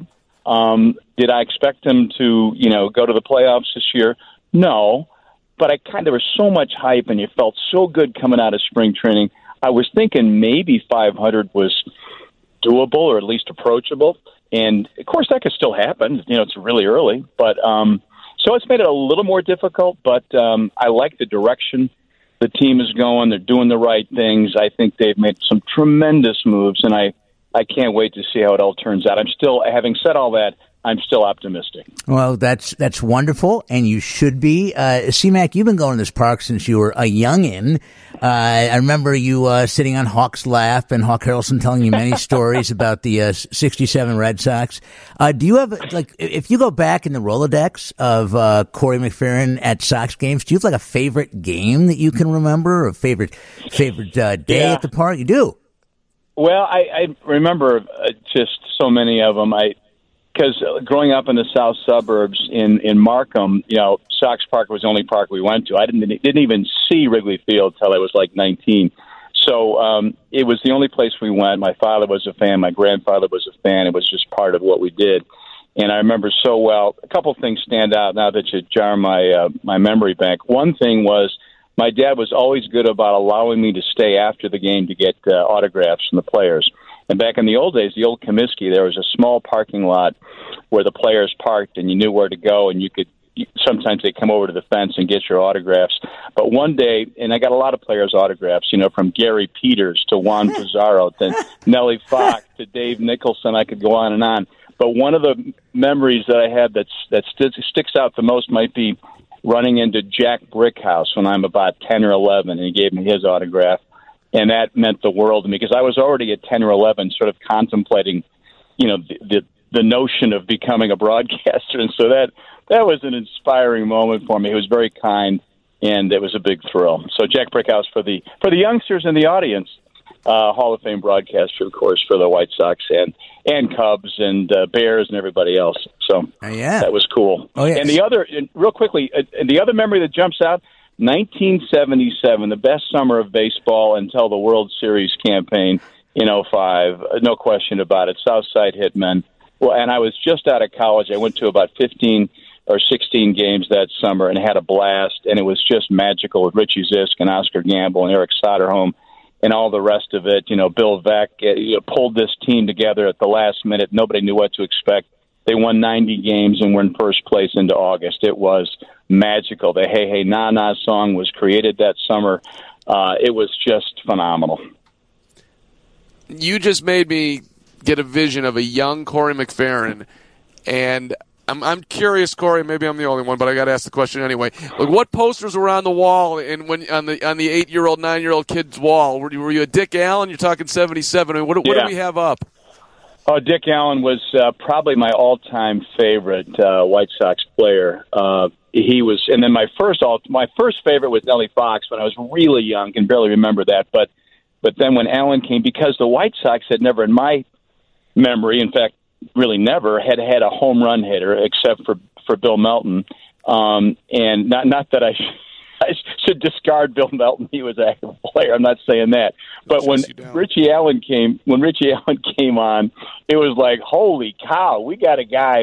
Did I expect them to go to the playoffs this year? No, but there was so much hype, and you felt so good coming out of spring training. I was thinking maybe 500 was doable or at least approachable. And, of course, that could still happen. It's really early. But so it's made it a little more difficult, but I like the direction the team is going. They're doing the right things. I think they've made some tremendous moves, and I can't wait to see how it all turns out. Having said all that, I'm still optimistic. Well, that's wonderful, and you should be. C-Mac, you've been going to this park since you were a youngin'. I remember you sitting on Hawk's lap and Hawk Harrelson telling you many stories about the 67 Red Sox. Do you have, if you go back in the Rolodex of Corey McPherrin at Sox games, do you have a favorite game that you can remember, or a favorite day at the park? You do? Well, I remember just so many of them. Because growing up in the south suburbs in Markham, Sox Park was the only park we went to. I didn't even see Wrigley Field till I was 19. So it was the only place we went. My father was a fan. My grandfather was a fan. It was just part of what we did. And I remember so well. A couple of things stand out now that you jar my memory bank. One thing was my dad was always good about allowing me to stay after the game to get autographs from the players. And back in the old days, the old Comiskey, there was a small parking lot where the players parked, and you knew where to go, and sometimes they'd come over to the fence and get your autographs. But one day, and I got a lot of players' autographs, from Gary Peters to Juan Pizarro to Nellie Fox to Dave Nicholson. I could go on and on. But one of the memories that I had that sticks out the most might be running into Jack Brickhouse when I'm about 10 or 11, and he gave me his autograph. And that meant the world to me because I was already at 10 or 11 sort of contemplating, the notion of becoming a broadcaster. And so that was an inspiring moment for me. He was very kind, and it was a big thrill. So Jack Brickhouse for the youngsters in the audience, Hall of Fame broadcaster, of course, for the White Sox and Cubs and Bears and everybody else. So that was cool. Oh, yes. And real quickly, the other memory that jumps out, 1977, the best summer of baseball until the World Series campaign in 2005. No question about it. Southside Hitmen. Well, and I was just out of college. I went to about 15 or 16 games that summer and had a blast, and it was just magical with Richie Zisk and Oscar Gamble and Eric Soderholm and all the rest of it. Bill Veeck pulled this team together at the last minute. Nobody knew what to expect. They won 90 games and were in first place into August. It was magical. The Hey Hey Na Na song was created that summer. It was just phenomenal. You just made me get a vision of a young Corey McPherrin, and I'm curious, Corey. Maybe I'm the only one, but I got to ask the question anyway. What posters were on the wall on the 8-year-old, 9-year-old kid's wall? Were you a Dick Allen? You're talking 77. I mean, what do we have up? Oh, Dick Allen was probably my all-time favorite White Sox player. He was, and then my first favorite was Nellie Fox when I was really young, can barely remember that. But then when Allen came, because the White Sox had never, in my memory, in fact, really never had a home run hitter except for Bill Melton, and not that I should discard Bill Melton. He was an active player. I'm not saying that. But when Richie Allen came on, it was like, holy cow, we got a guy,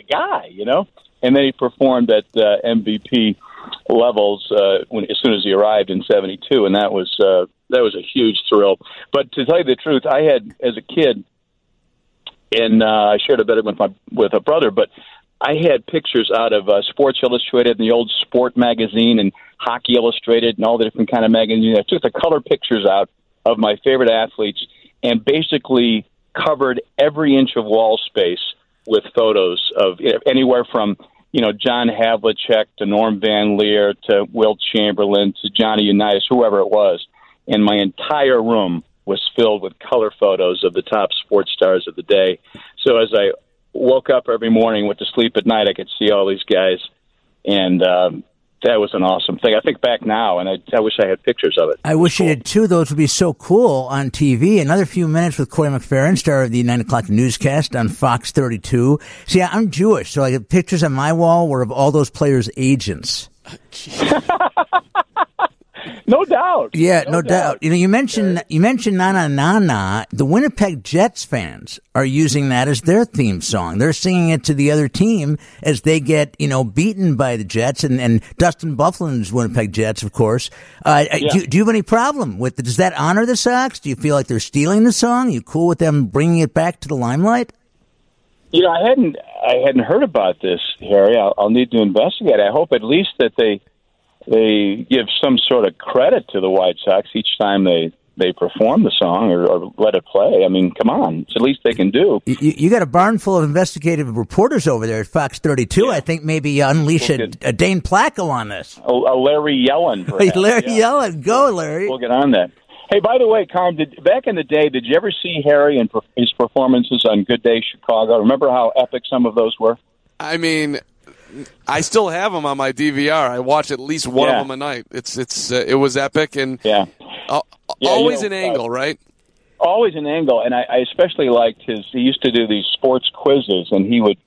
And then he performed at MVP levels as soon as he arrived in '72, and that was a huge thrill. But to tell you the truth, I had, as a kid, and I shared a bit with a brother, but I had pictures out of Sports Illustrated and the old Sport magazine and Hockey Illustrated and all the different kind of magazines. I took the color pictures out of my favorite athletes and basically covered every inch of wall space with photos of anywhere from, John Havlicek to Norm Van Leer to Wilt Chamberlain to Johnny Unitas, whoever it was. And my entire room was filled with color photos of the top sports stars of the day. So as I woke up every morning, went to sleep at night, I could see all these guys. And that was an awesome thing. I think back now, and I wish I had pictures of it. I wish you did, too. Those would be so cool on TV. Another few minutes with Corey McFerrin, star of the 9 o'clock newscast on Fox 32. See, I'm Jewish, so I get pictures on my wall were of all those players' agents. No doubt. Yeah, no doubt. You mentioned Na Na Na Na. The Winnipeg Jets fans are using that as their theme song. They're singing it to the other team as they get, beaten by the Jets and Dustin Byfuglien's Winnipeg Jets, of course. Do you have any problem with it? Does that honor the Sox? Do you feel like they're stealing the song? You cool with them bringing it back to the limelight? I hadn't heard about this, Harry. I'll need to investigate. I hope at least that they give some sort of credit to the White Sox each time they perform the song or let it play. I mean, come on. It's the least they can do. You got a barn full of investigative reporters over there at Fox 32. Yeah. I think maybe unleash a Dane Placco on this. A Larry Yellen, perhaps. Larry Yellen. Go, Larry. We'll get on that. Hey, by the way, Carm, back in the day, did you ever see Harry and his performances on Good Day Chicago? Remember how epic some of those were? I mean, I still have them on my DVR. I watch at least one of them a night. It was epic and always an angle, right? Always an angle, and I especially liked his. He used to do these sports quizzes, and he would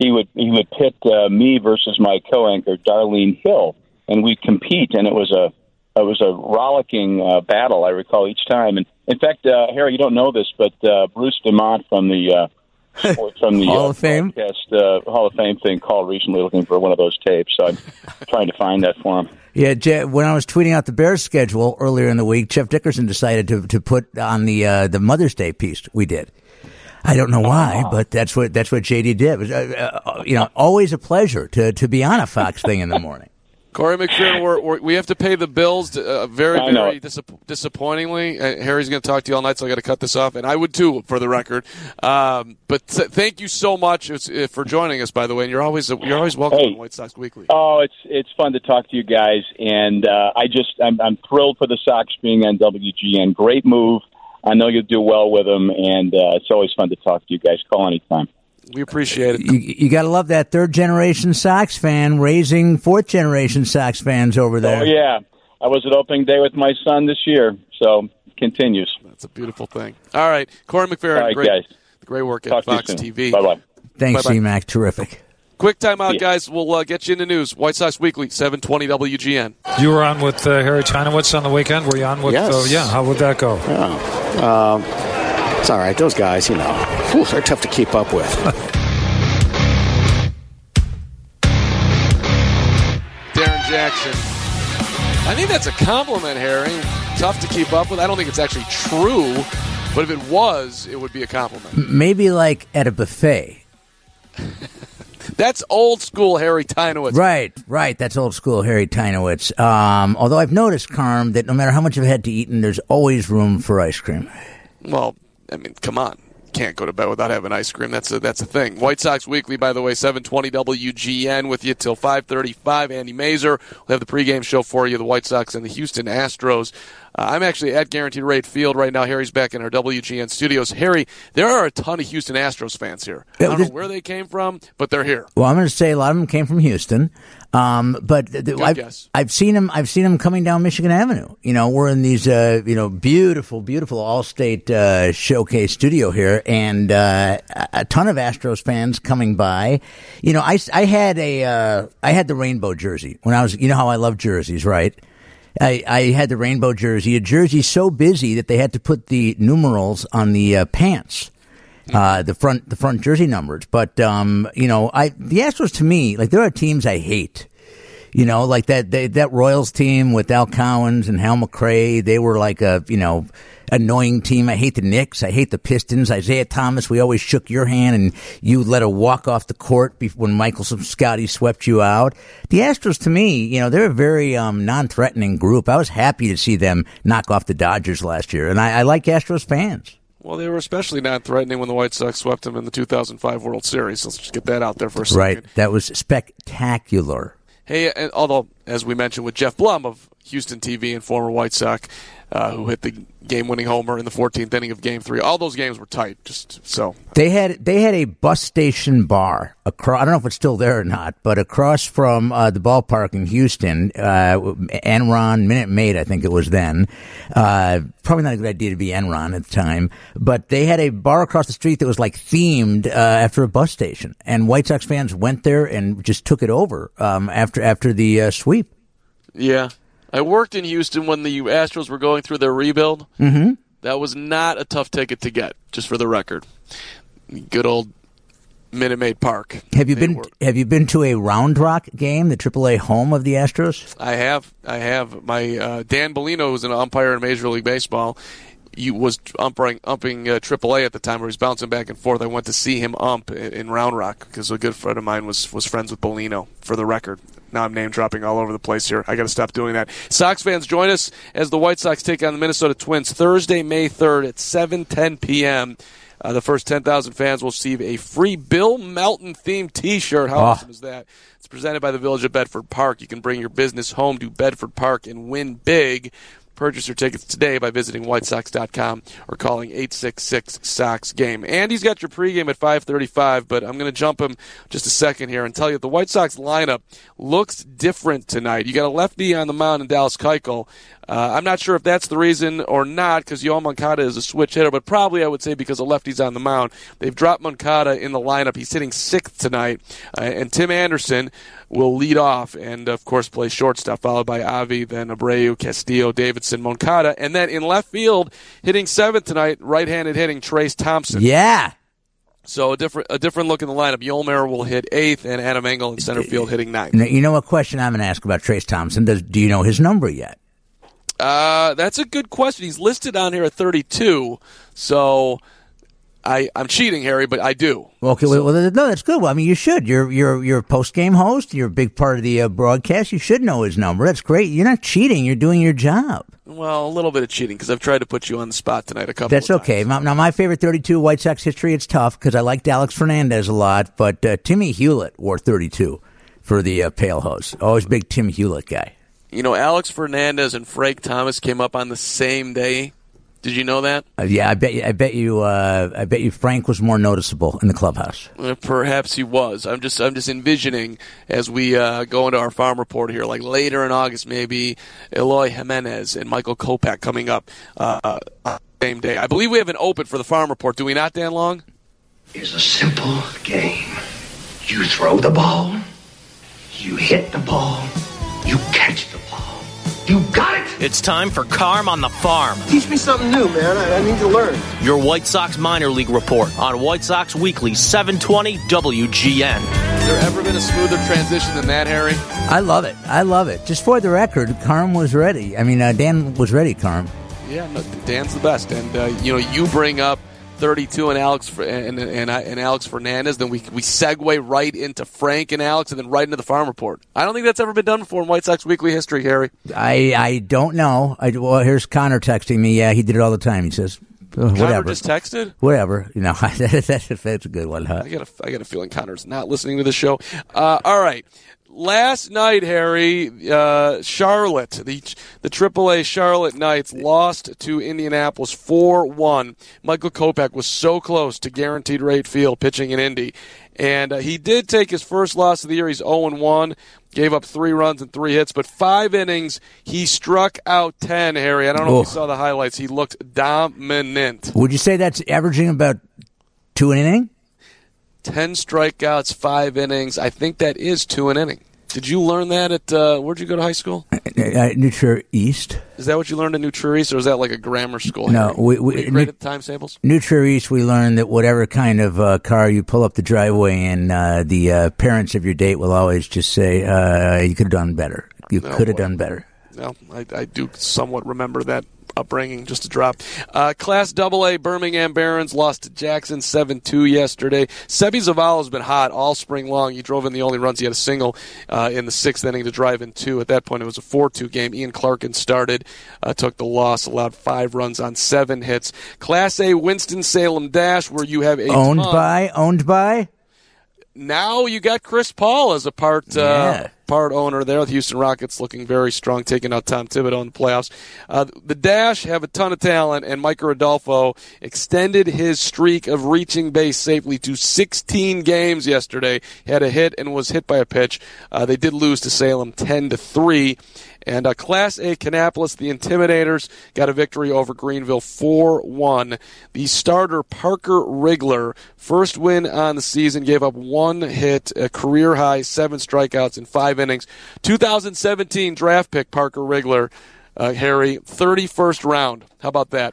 pit me versus my co-anchor Darlene Hill, and we'd compete, and it was a rollicking battle. I recall each time, and in fact, Harry, you don't know this, but Bruce DeMont from the Hall of Fame Hall of Fame thing called recently looking for one of those tapes. So I'm trying to find that for him. Yeah, when I was tweeting out the Bears schedule earlier in the week, Jeff Dickerson decided to put on the Mother's Day piece we did. I don't know why, but that's what JD did. It was, always a pleasure to be on a Fox thing in the morning. Corey McFerrin, we have to pay the bills very disappointingly. Harry's going to talk to you all night, so I got to cut this off, and I would too, for the record. But thank you so much for joining us, by the way. And you're always welcome on White Sox Weekly. Oh, it's fun to talk to you guys, and I'm thrilled for the Sox being on WGN. Great move. I know you'll do well with them, and it's always fun to talk to you guys. Call anytime. We appreciate it. You got to love that third-generation Sox fan raising fourth-generation Sox fans over there. Oh, yeah. I was at opening day with my son this year, so it continues. That's a beautiful thing. All right. Corey McFerrin, all right, guys. Great work at Fox TV. Bye-bye. Thanks, C-Mac. Terrific. Quick timeout, guys. We'll get you in the news. White Sox Weekly, 720 WGN. You were on with Harry Chynowitz on the weekend? Were you on with? Yes. How would that go? Yeah. It's all right. Those guys, they're tough to keep up with. Darren Jackson. I think that's a compliment, Harry. Tough to keep up with. I don't think it's actually true, but if it was, it would be a compliment. Maybe like at a buffet. That's old school Harry Tynowitz. Right. That's old school Harry Tynowitz. Although I've noticed, Carm, that no matter how much I've had to eat, there's always room for ice cream. Well, I mean, come on. Can't go to bed without having ice cream. That's a thing. White Sox Weekly, by the way, 720 WGN with you till 5:35. Andy Mazer will have the pregame show for you, the White Sox and the Houston Astros. I'm actually at Guaranteed Rate Field right now. Harry's back in our WGN studios. Harry, there are a ton of Houston Astros fans here. I don't know where they came from, but they're here. Well, I'm going to say a lot of them came from Houston. But I've seen them coming down Michigan Avenue. We're in these beautiful Allstate showcase studio here, and a ton of Astros fans coming by. I had the rainbow jersey when I was. You know how I love jerseys, right? I had the rainbow jersey, a jersey so busy that they had to put the numerals on the pants. The front jersey numbers, but the Astros to me, like, there are teams I hate. Like that Royals team with Al Cowens and Hal McRae, they were like a, annoying team. I hate the Knicks. I hate the Pistons. Isaiah Thomas, we always shook your hand and you let a walk off the court when Michael Scotty swept you out. The Astros, to me, they're a very non-threatening group. I was happy to see them knock off the Dodgers last year, and I like Astros fans. Well, they were especially non-threatening when the White Sox swept them in the 2005 World Series. Let's just get that out there for a second. Right. That was spectacular. Hey, and although, as we mentioned with Jeff Blum of Houston TV and former White Sox, who hit the game-winning homer in the 14th inning of Game 3, all those games were tight. Just so they had a bus station bar across. I don't know if it's still there or not, but across from the ballpark in Houston, Enron, Minute Maid, I think it was then. Probably not a good idea to be Enron at the time, but they had a bar across the street that was like themed after a bus station, and White Sox fans went there and just took it over after the sweep. Yeah. I worked in Houston when the Astros were going through their rebuild. Mm-hmm. That was not a tough ticket to get, just for the record. Good old Minute Maid Park. Have you been to a Round Rock game, the AAA home of the Astros? I have. My Dan Bellino, who's an umpire in Major League Baseball, he was upping AAA at the time, where he was bouncing back and forth. I went to see him ump in Round Rock because a good friend of mine was friends with Bellino, for the record. Now I'm name-dropping all over the place here. I got to stop doing that. Sox fans, join us as the White Sox take on the Minnesota Twins Thursday, May 3rd at 7:10 p.m. The first 10,000 fans will receive a free Bill Melton-themed T-shirt. How awesome is that? It's presented by the Village of Bedford Park. You can bring your business home to Bedford Park and win big. Purchase your tickets today by visiting whitesox.com or calling 866-SOX-GAME. Andy's got your pregame at 5:35, but I'm going to jump him just a second here and tell you the White Sox lineup looks different tonight. You got a lefty on the mound in Dallas Keuchel. I'm not sure if that's the reason or not, because Yoel Moncada is a switch hitter, but probably I would say because a lefty's on the mound. They've dropped Moncada in the lineup. He's hitting 6th tonight, and Tim Anderson will lead off and, of course, play shortstop, followed by Avi, then Abreu, Castillo, Davidson, Moncada, and then in left field, hitting 7th tonight, right-handed hitting Trace Thompson. Yeah. So a different look in the lineup. Yolmer will hit 8th, and Adam Engel in center field hitting 9th. You know what question I'm going to ask about Trace Thompson? Do you know his number yet? That's a good question. He's listed on here at 32, so I'm cheating, Harry, but I do. Okay, well, no, that's good. Well, I mean, you should. You're a post-game host. You're a big part of the broadcast. You should know his number. That's great. You're not cheating. You're doing your job. Well, a little bit of cheating, because I've tried to put you on the spot tonight a couple That's of times. okay. Now, my favorite 32 White Sox history, it's tough, because I liked Alex Fernandez a lot, but Timmy Hewlett wore 32 for the Pale host. Always big Tim Hewlett guy. You know, Alex Fernandez and Frank Thomas came up on the same day. Did you know that? Yeah, I bet you Frank was more noticeable in the clubhouse. Perhaps he was. I'm just envisioning as we go into our farm report here, like later in August, maybe Eloy Jimenez and Michael Kopech coming up on the same day. I believe we have an open for the farm report. Do we not, Dan Long? It's a simple game. You throw the ball, you hit the ball, you catch the ball. You got it! It's time for Carm on the Farm. Teach me something new, man. I need to learn. Your White Sox minor league report on White Sox Weekly, 720 WGN. Has there ever been a smoother transition than that, Harry? I love it. Just for the record, Carm was ready. I mean, Dan was ready, Carm. Yeah, no, Dan's the best. And, you bring up 32 and Alex and Alex Fernandez, then we segue right into Frank and Alex, and then right into the farm report. I don't think that's ever been done before in White Sox Weekly history, Harry. I don't know. Well, here's Connor texting me. Yeah, he did it all the time. He says, whatever. Connor just texted? Whatever. That's a good one, huh? I got a feeling Connor's not listening to the show. All right. Last night, Harry, Charlotte, the AAA Charlotte Knights lost to Indianapolis 4-1. Michael Kopech was so close to guaranteed rate field pitching in Indy. And he did take his first loss of the year. He's 0-1, gave up 3 runs and 3 hits. But 5 innings, he struck out 10, Harry. I don't know if you saw the highlights. He looked dominant. Would you say that's averaging about 2 an inning? 10 strikeouts, 5 innings. I think that is 2 an inning. Did you learn that at, where'd you go to high school? New Trier East. Is that what you learned at New Trier East, or was that like a grammar school? No. Were you great at the timetables? New Trier East, we learned that whatever kind of car you pull up the driveway in, the parents of your date will always just say, you could have done better. You could have done better. No, I do somewhat remember that upbringing, just a drop. Class AA, Birmingham Barons lost to Jackson 7-2 yesterday. Sebi Zavala has been hot all spring long. He drove in the only runs. He had a single in the sixth inning to drive in two. At that point, it was a 4-2 game. Ian Clarkin started, took the loss, allowed 5 runs on 7 hits. Class A, Winston-Salem Dash, where you have a Owned by? Now you got Chris Paul as a part owner there. The Houston Rockets looking very strong, taking out Tom Thibodeau in the playoffs. The Dash have a ton of talent, and Mike Rodolfo extended his streak of reaching base safely to 16 games yesterday. He had a hit and was hit by a pitch. They did lose to Salem 10-3. And Class A, Kannapolis, the Intimidators, got a victory over Greenville 4-1. The starter, Parker Rigler, first win on the season, gave up 1 hit, a career-high 7 strikeouts in 5 innings. 2017 draft pick, Parker Rigler, Harry, 31st round. How about that?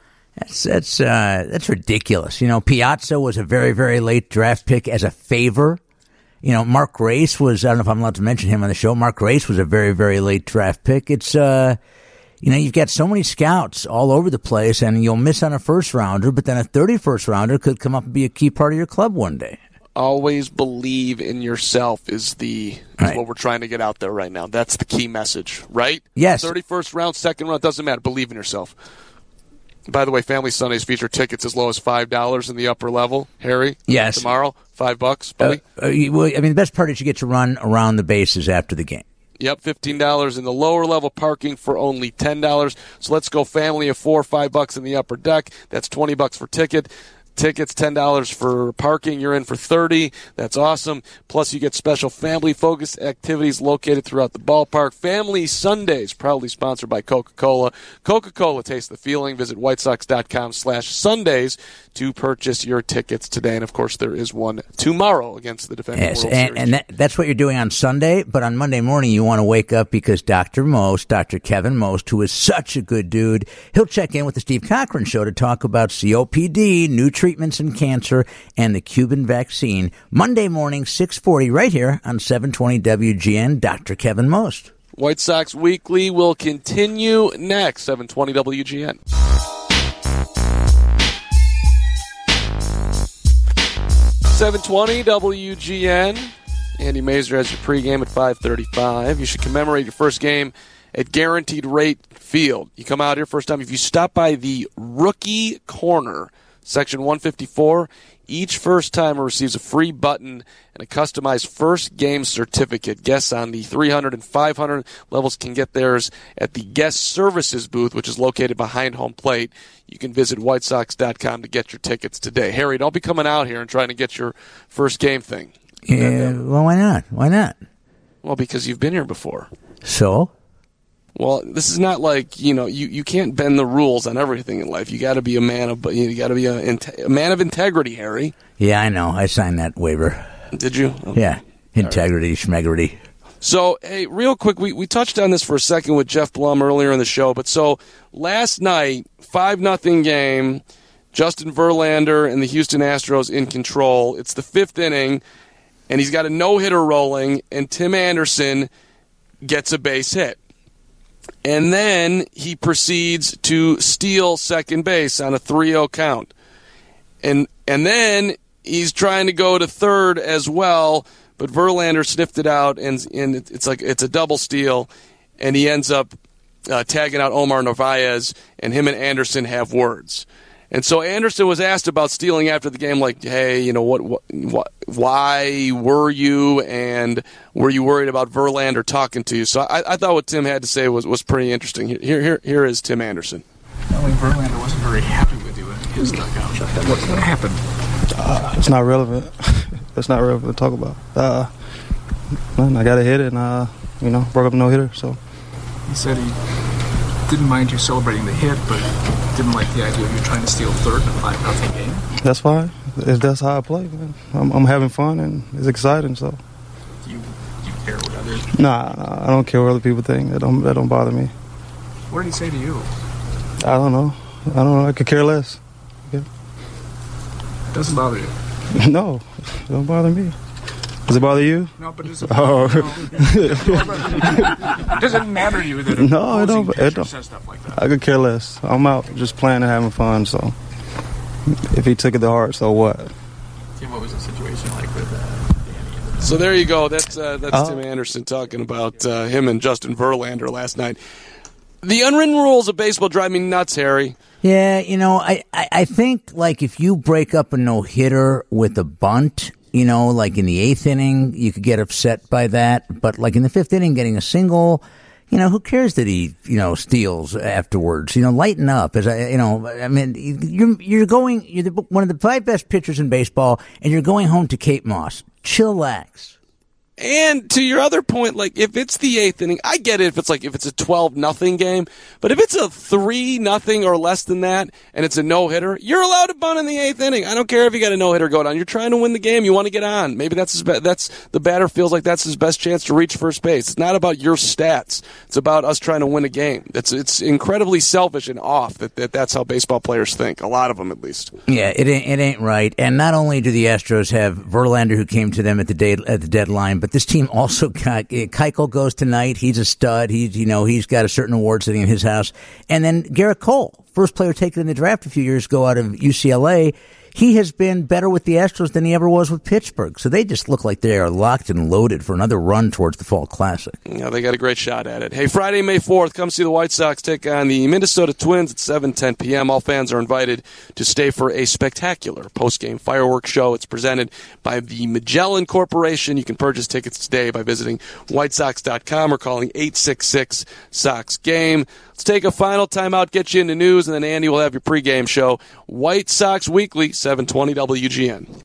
That's ridiculous. You know, Piazza was a very, very late draft pick as a favor. You know, Mark Grace was, I don't know if I'm allowed to mention him on the show. Mark Grace was a very, very late draft pick. It's, you know, you've got so many scouts all over the place, and you'll miss on a first rounder, but then a 31st rounder could come up and be a key part of your club one day. Always believe in yourself is what we're trying to get out there right now. That's the key message, right? Yes. 31st round, second round, doesn't matter. Believe in yourself. By the way, Family Sundays feature tickets as low as $5 in the upper level. Harry? Yes. Tomorrow, $5, buddy? I mean, the best part is you get to run around the bases after the game. Yep, $15 in the lower level, parking for only $10. So let's go family of 4, $5 in the upper deck. That's $20 for ticket. Tickets, $10 for parking. You're in for $30. That's awesome. Plus, you get special family-focused activities located throughout the ballpark. Family Sundays, proudly sponsored by Coca-Cola. Coca-Cola, taste the feeling. Visit whitesox.com/Sundays to purchase your tickets today. And, of course, there is one tomorrow against the defending World Series. And that's what you're doing on Sunday. But on Monday morning, you want to wake up because Dr. Kevin Most, who is such a good dude, he'll check in with the Steve Cochran Show to talk about COPD, new treatments in cancer, and the Cuban vaccine. Monday morning, 6:40, right here on 720 WGN, Dr. Kevin Most. White Sox Weekly will continue next, 720 WGN. .720 WGN. Andy Mazer has your pregame at 5:35. You should commemorate your first game at Guaranteed Rate Field. You come out here first time. If you stop by the Rookie Corner, Section 154, each first-timer receives a free button and a customized first game certificate. Guests on the 300 and 500 levels can get theirs at the Guest Services booth, which is located behind home plate. You can visit whitesox.com to get your tickets today. Harry, don't be coming out here and trying to get your first game thing. Yeah, well, why not? Why not? Well, because you've been here before. So? Well, this is not like, you can't bend the rules on everything in life. You got to be a man of integrity, Harry. Yeah, I know. I signed that waiver. Did you? Okay. Yeah. Integrity, schmegrity. So, hey, real quick, we touched on this for a second with Jeff Blum earlier in the show, but so last night, 5-0 game, Justin Verlander and the Houston Astros in control. It's the 5th inning, and he's got a no-hitter rolling, and Tim Anderson gets a base hit. And then he proceeds to steal second base on a 3-0 count. And then he's trying to go to third as well, but Verlander sniffed it out, and it's a double steal, and he ends up tagging out Omar Narvaez, and him and Anderson have words. And so Anderson was asked about stealing after the game, like, hey, why were you, and were you worried about Verlander talking to you? So I thought what Tim had to say was pretty interesting. Here is Tim Anderson. Verlander wasn't very happy with you in his dugout. What happened? It's not relevant. It's not relevant to talk about. I got a hit and broke up a no-hitter. So he said he didn't mind you celebrating the hit, but didn't like the idea of you trying to steal third in a 5-0 game. That's fine. That's how I play, man. I'm having fun and it's exciting. So. Do you care what others Nah, I don't care what other people think. That don't bother me. What did he say to you? I don't know. I could care less. It doesn't bother you? No, it don't bother me. Does it bother you? No, but does it bother does it matter to you that No, it don't. says stuff like that? I could care less. I'm out just playing and having fun, so if he took it to heart, so what? Tim, what was the situation like with Danny? So there you go. That's Tim Anderson talking about him and Justin Verlander last night. The unwritten rules of baseball drive me nuts, Harry. Yeah, I think, like, if you break up a no-hitter with a bunt, like in the 8th inning, you could get upset by that. But, like, in the 5th inning, getting a single, who cares that he, steals afterwards? Lighten up. You're one of the 5 best pitchers in baseball, and you're going home to Kate Moss. Chillax. And to your other point, like, if it's the 8th inning, I get it if it's a 12-0 game, but if it's a 3-0 or less than that, and it's a no-hitter, you're allowed to bunt in the 8th inning. I don't care if you got a no-hitter going on. You're trying to win the game. You want to get on. Maybe that's the batter feels like that's his best chance to reach first base. It's not about your stats. It's about us trying to win a game. It's incredibly selfish and off that's how baseball players think. A lot of them, at least. Yeah, it ain't right. And not only do the Astros have Verlander, who came to them at the deadline, but this team also got Keuchel goes tonight. He's a stud. He's got a certain award sitting in his house. And then Garrett Cole, first player taken in the draft a few years ago out of UCLA. He has been better with the Astros than he ever was with Pittsburgh. So they just look like they are locked and loaded for another run towards the Fall Classic. Yeah, they got a great shot at it. Hey, Friday, May 4th, come see the White Sox take on the Minnesota Twins at 7:10 p.m. All fans are invited to stay for a spectacular post-game fireworks show. It's presented by the Magellan Corporation. You can purchase tickets today by visiting whitesox.com or calling 866-SOX-GAME. Let's take a final timeout, get you into news, and then Andy will have your pregame show. White Sox Weekly, 720 WGN.